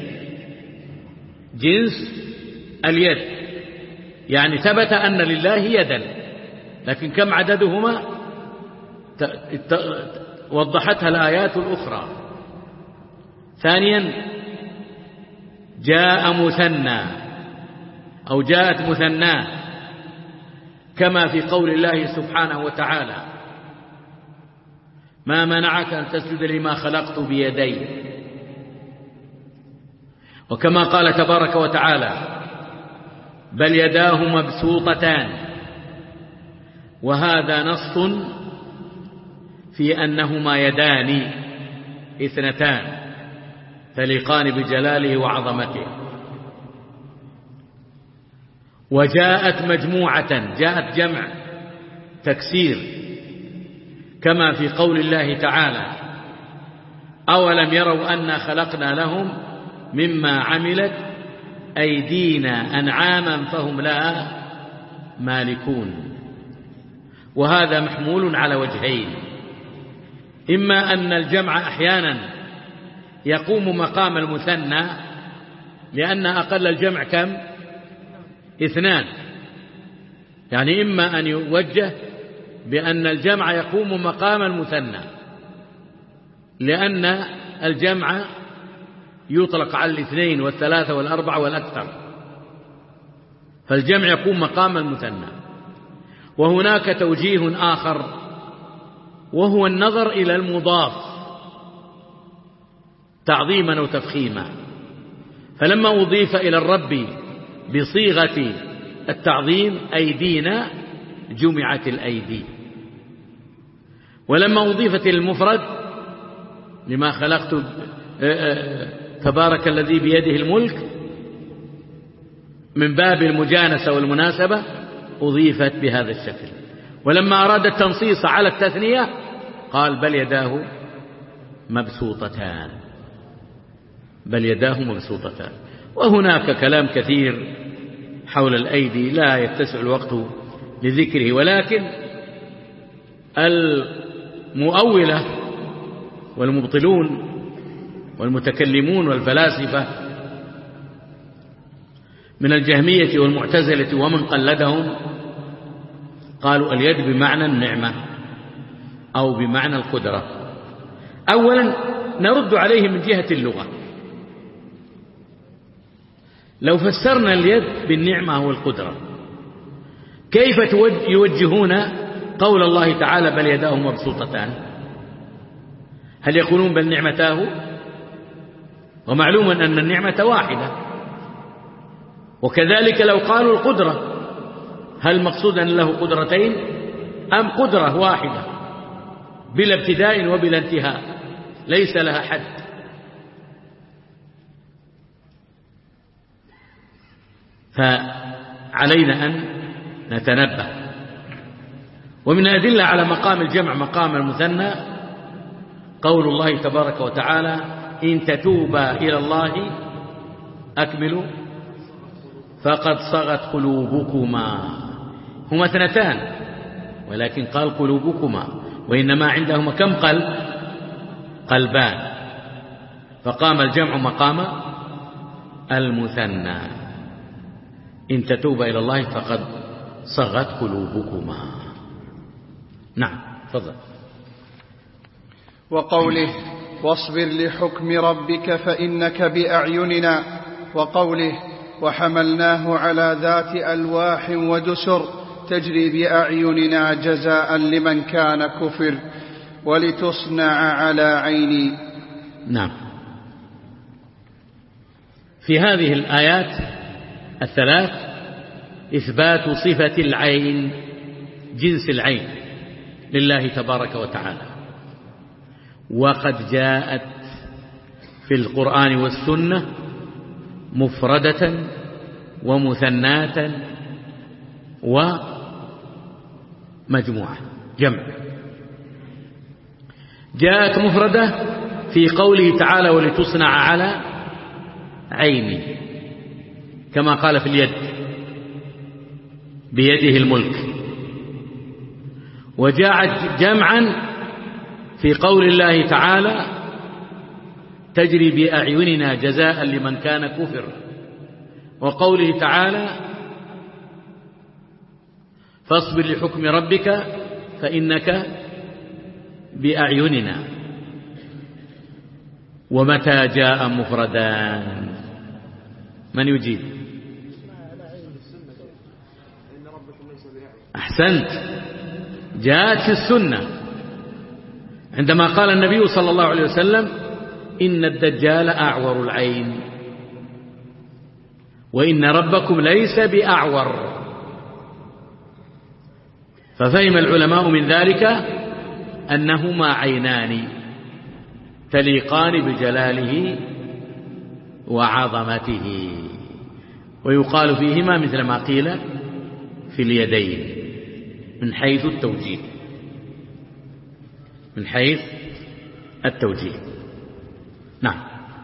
جنس اليد، يعني ثبت أن لله يدا، لكن كم عددهما وضحتها الآيات الأخرى. ثانيا جاء مثنى أو جاءت مثناه كما في قول الله سبحانه وتعالى: ما منعك أن تسجد لما خلقت بيدي، وكما قال تبارك وتعالى: بل يداه مبسوطتان، وهذا نص في أنهما يدان اثنتان تليقان بجلاله وعظمته. وجاءت مجموعة، جاءت جمع تكسير كما في قول الله تعالى: أولم يروا أنا خلقنا لهم مما عملت أيدينا أنعاما فهم لها مالكون. وهذا محمول على وجهين: إما أن الجمع أحيانا يقوم مقام المثنى، لأن أقل الجمع كم؟ 2، يعني إما أن يوجه بأن الجمع يقوم مقام المثنى، لأن الجمع يطلق على 2 و3 و4 والأكثر، فالجمع يقوم مقام المثنى. وهناك توجيه آخر، وهو النظر إلى المضاف تعظيما وتفخيما، فلما أضيف إلى الرب بصيغة التعظيم أيدينا جمعت الأيدي، ولما أضيفت المفرد لما خلقت تبارك الذي بيده الملك من باب المجانسة والمناسبة أضيفت بهذا الشكل. ولما أراد التنصيص على التثنية قال: بل يداه مبسوطتان، بل يداه مبسوطتان. وهناك كلام كثير حول الأيدي لا يتسع الوقت لذكره، ولكن المؤولة والمبطلون والمتكلمون والفلاسفة من الجهمية والمعتزلة ومن قلدهم قالوا اليد بمعنى النعمة أو بمعنى القدرة. أولا نرد عليهم من جهة اللغة، لو فسرنا اليد بالنعمة والقدرة كيف يوجهون قول الله تعالى: بل يداه مبسوطتان؟ هل يقولون بل نعمتاه؟ ومعلوم أن النعمة واحدة. وكذلك لو قالوا القدرة، هل مقصود أن له قدرتين أم قدرة واحدة بلا ابتداء وبلا انتهاء ليس لها حد؟ فعلينا أن نتنبه. ومن أدلة على مقام الجمع مقام المثنى قول الله تبارك وتعالى: إن تتوبا إلى الله أكملوا فقد صغت قلوبكما. هما 2 ولكن قال قلوبكما، وإنما عندهما كم قلب؟ قلبان، فقام الجمع مقام المثنى. إن تتوبا إلى الله فقد صغت قلوبكما. نعم تفضل. وقوله: واصبر لحكم ربك فإنك بأعيننا. وقوله: وحملناه على ذات ألواح ودسر تجري بأعيننا جزاء لمن كان كفر ولتصنع على عيني. نعم. في هذه الآيات 3 إثبات صفة العين، جنس العين لله تبارك وتعالى، وقد جاءت في القرآن والسنة مفردة ومثناة ومجموعة جمع. جاءت مفردة في قوله تعالى ولتصنع على عيني، كما قال في اليد بيده الملك. وجاءت جمعا في قول الله تعالى تجري بأعيننا جزاء لمن كان كفر، وقوله تعالى فاصبر لحكم ربك فإنك بأعيننا. ومتى جاء مفردان؟ من يجيب؟ أحسنت، جاءت في السنة عندما قال النبي صلى الله عليه وسلم إن الدجال أعور العين وإن ربكم ليس بأعور. ففهم العلماء من ذلك أنهما عينان تليقان بجلاله وعظمته، ويقال فيهما مثل ما قيل في اليدين من حيث التوجيه، من حيث التوجيه. نعم.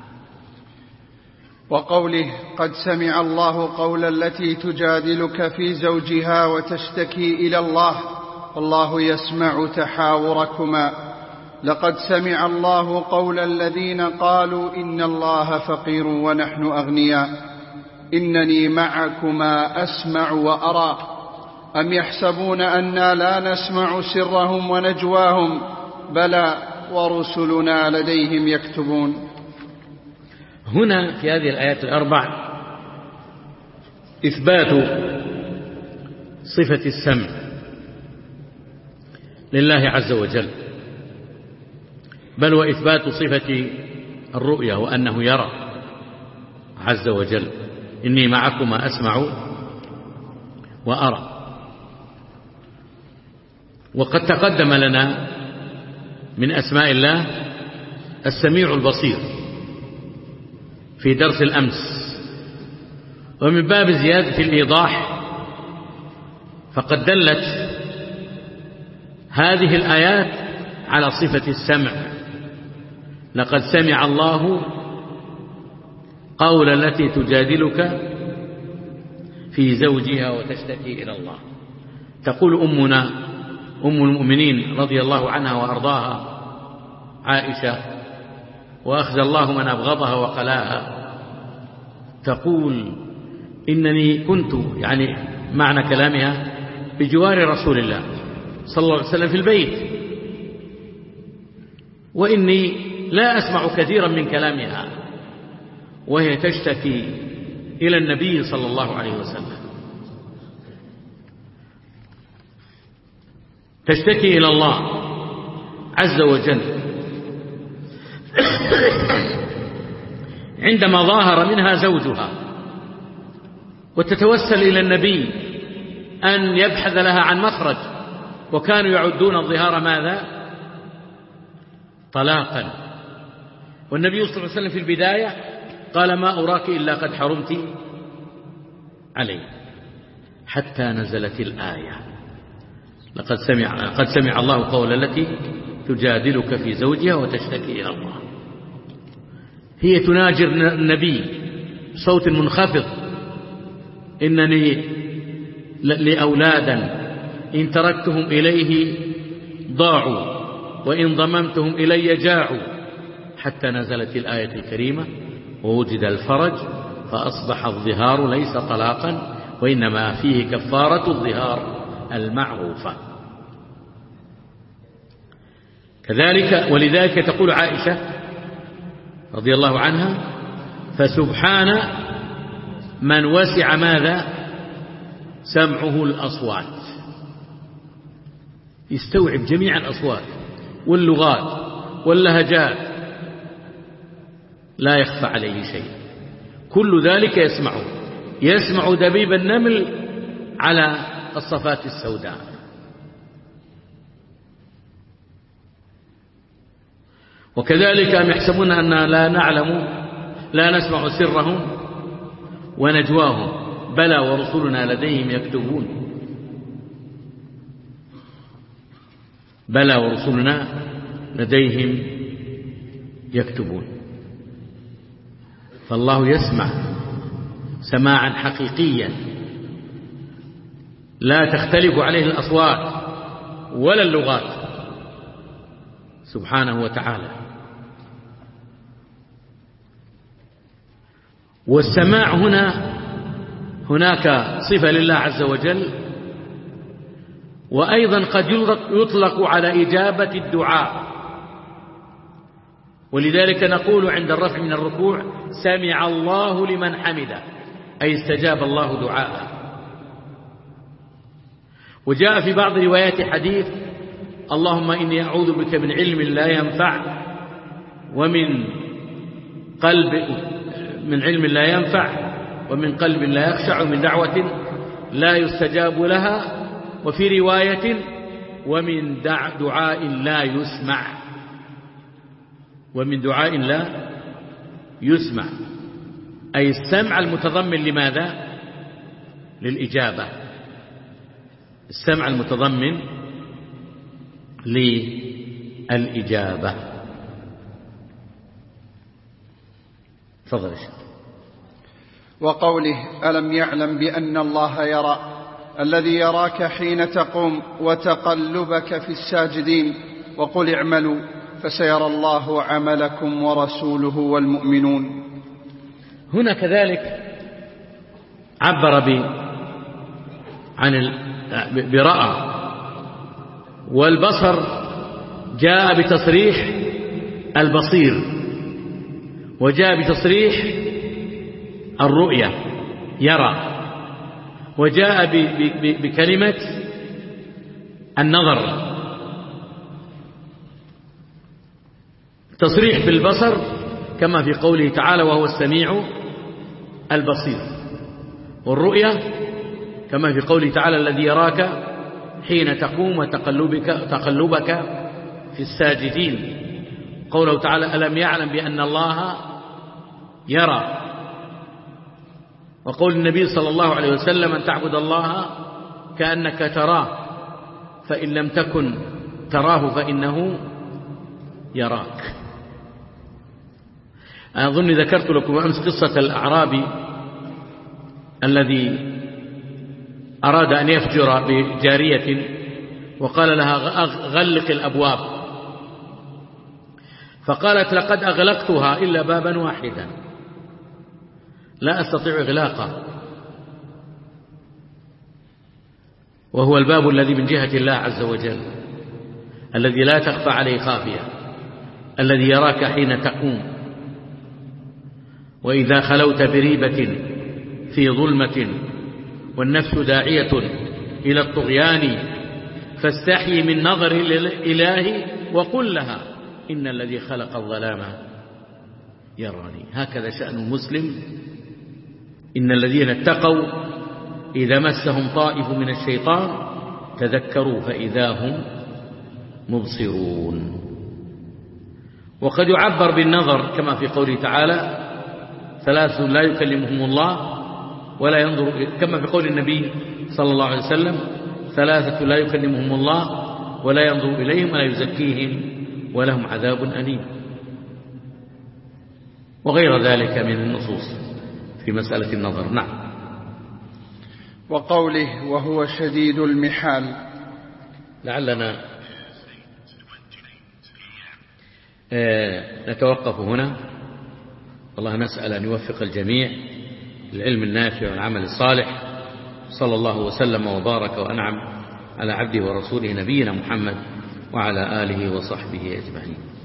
وقوله قد سمع الله قول التي تجادلك في زوجها وتشتكي إلى الله والله يسمع تحاوركما. لقد سمع الله قول الذين قالوا إن الله فقير ونحن أغنياء إنني معكما أسمع وأرى أم يحسبون أنا لا نسمع سرهم ونجواهم بلى ورسلنا لديهم يكتبون. هنا في هذه الآيات الأربع إثبات صفة السمع لله عز وجل، بل وإثبات صفة الرؤية وأنه يرى عز وجل إني معكما أسمع وأرى. وقد تقدم لنا من أسماء الله السميع البصير في درس الأمس، ومن باب زيادة الإيضاح فقد دلت هذه الآيات على صفة السمع. لقد سمع الله قول التي تجادلك في زوجها وتشتكي إلى الله. تقول أمنا أم المؤمنين رضي الله عنها وأرضاها عائشة، وأخزى الله من أبغضها وقلاها، تقول إنني كنت، يعني معنى كلامها، بجوار رسول الله صلى الله عليه وسلم في البيت، وإني لا أسمع كثيرا من كلامها وهي تشتكي إلى النبي صلى الله عليه وسلم، تشتكي إلى الله عز وجل عندما ظاهر منها زوجها، وتتوسل إلى النبي أن يبحث لها عن مخرج، وكانوا يعدون الظهار ماذا؟ طلاقا. والنبي صلى الله عليه وسلم في البداية قال ما أراك إلا قد حرمت عليه، حتى نزلت الآية قد سمع الله قول التي تجادلك في زوجها وتشتكي إلى الله. هي تناجر النبي بصوت منخفض إنني لأولادا إن تركتهم إليه ضاعوا وإن ضممتهم إلي جاعوا، حتى نزلت الآية الكريمة ووجد الفرج فأصبح الظهار ليس طلاقا وإنما فيه كفارة الظهار المعروفة. كذلك ولذلك تقول عائشة رضي الله عنها فسبحان من وسع ماذا؟ سمعه الأصوات، يستوعب جميع الأصوات واللغات واللهجات، لا يخفى عليه شيء، كل ذلك يسمعه، يسمع دبيب النمل على الصفات السوداء. وكذلك أم يحسبون أننا لا نعلم لا نسمع سرهم ونجواهم بلى ورسلنا لديهم يكتبون بلى ورسلنا لديهم يكتبون. فالله يسمع سماعا حقيقيا لا تختلف عليه الأصوات ولا اللغات سبحانه وتعالى. والسماع هناك صفة لله عز وجل، وأيضا قد يطلق على إجابة الدعاء، ولذلك نقول عند الرفع من الركوع سمع الله لمن حمده، أي استجاب الله دعاءه. وجاء في بعض روايات حديث اللهم إني أعوذ بك من علم لا ينفع ومن علم لا ينفع ومن قلب لا يخشع ومن دعوة لا يستجاب لها، وفي رواية ومن دعاء لا يسمع، ومن دعاء لا يسمع، أي السمع المتضمن لماذا؟ للإجابة، السمع المتضمن للإجابة. تفضل. وقوله ألم يعلم بأن الله يرى، الذي يراك حين تقوم وتقلبك في الساجدين، وقل اعملوا فسيرى الله عملكم ورسوله والمؤمنون. هنا كذلك عبر برأى، والبصر جاء بتصريح البصير، وجاء بتصريح الرؤية يرى، وجاء بكلمة النظر. تصريح بالبصر كما في قوله تعالى وهو السميع البصير، والرؤية كما في قوله تعالى الذي يراك حين تقوم وتقلبك في الساجدين. قوله تعالى ألم يعلم بأن الله يرى. وقول النبي صلى الله عليه وسلم أن تعبد الله كأنك تراه فإن لم تكن تراه فإنه يراك. أظن ذكرت لكم أمس قصة الأعرابي الذي أراد أن يفجر بجارية وقال لها غلق الأبواب، فقالت لقد أغلقتها إلا بابا واحدا لا أستطيع إغلاقه، وهو الباب الذي من جهة الله عز وجل الذي لا تخفى عليه خافية، الذي يراك حين تقوم، وإذا خلوت بريبة في ظلمة والنفس داعية إلى الطغيان فاستحي من نظر الإله وقل لها إن الذي خلق الظلام يراني. هكذا شأن المسلم. إن الذين اتقوا إذا مسهم طائف من الشيطان تذكروا فإذا هم مبصرون. وقد يعبر بالنظر كما في قوله تعالى ثلاث لا يكلمهم الله ولا ينظر، كما في قول النبي صلى الله عليه وسلم ثلاثة لا يكلمهم الله ولا ينظر إليهم ولا يزكيهم ولهم عذاب أليم، وغير ذلك من النصوص في مسألة النظر. نعم. وقوله وهو شديد المحال. لعلنا نتوقف هنا، والله نسأل أن يوفق الجميع للعلم النافع والعمل الصالح. صلى الله وسلم وبارك وأنعم على عبده ورسوله نبينا محمد وعلى آله وصحبه أجمعين.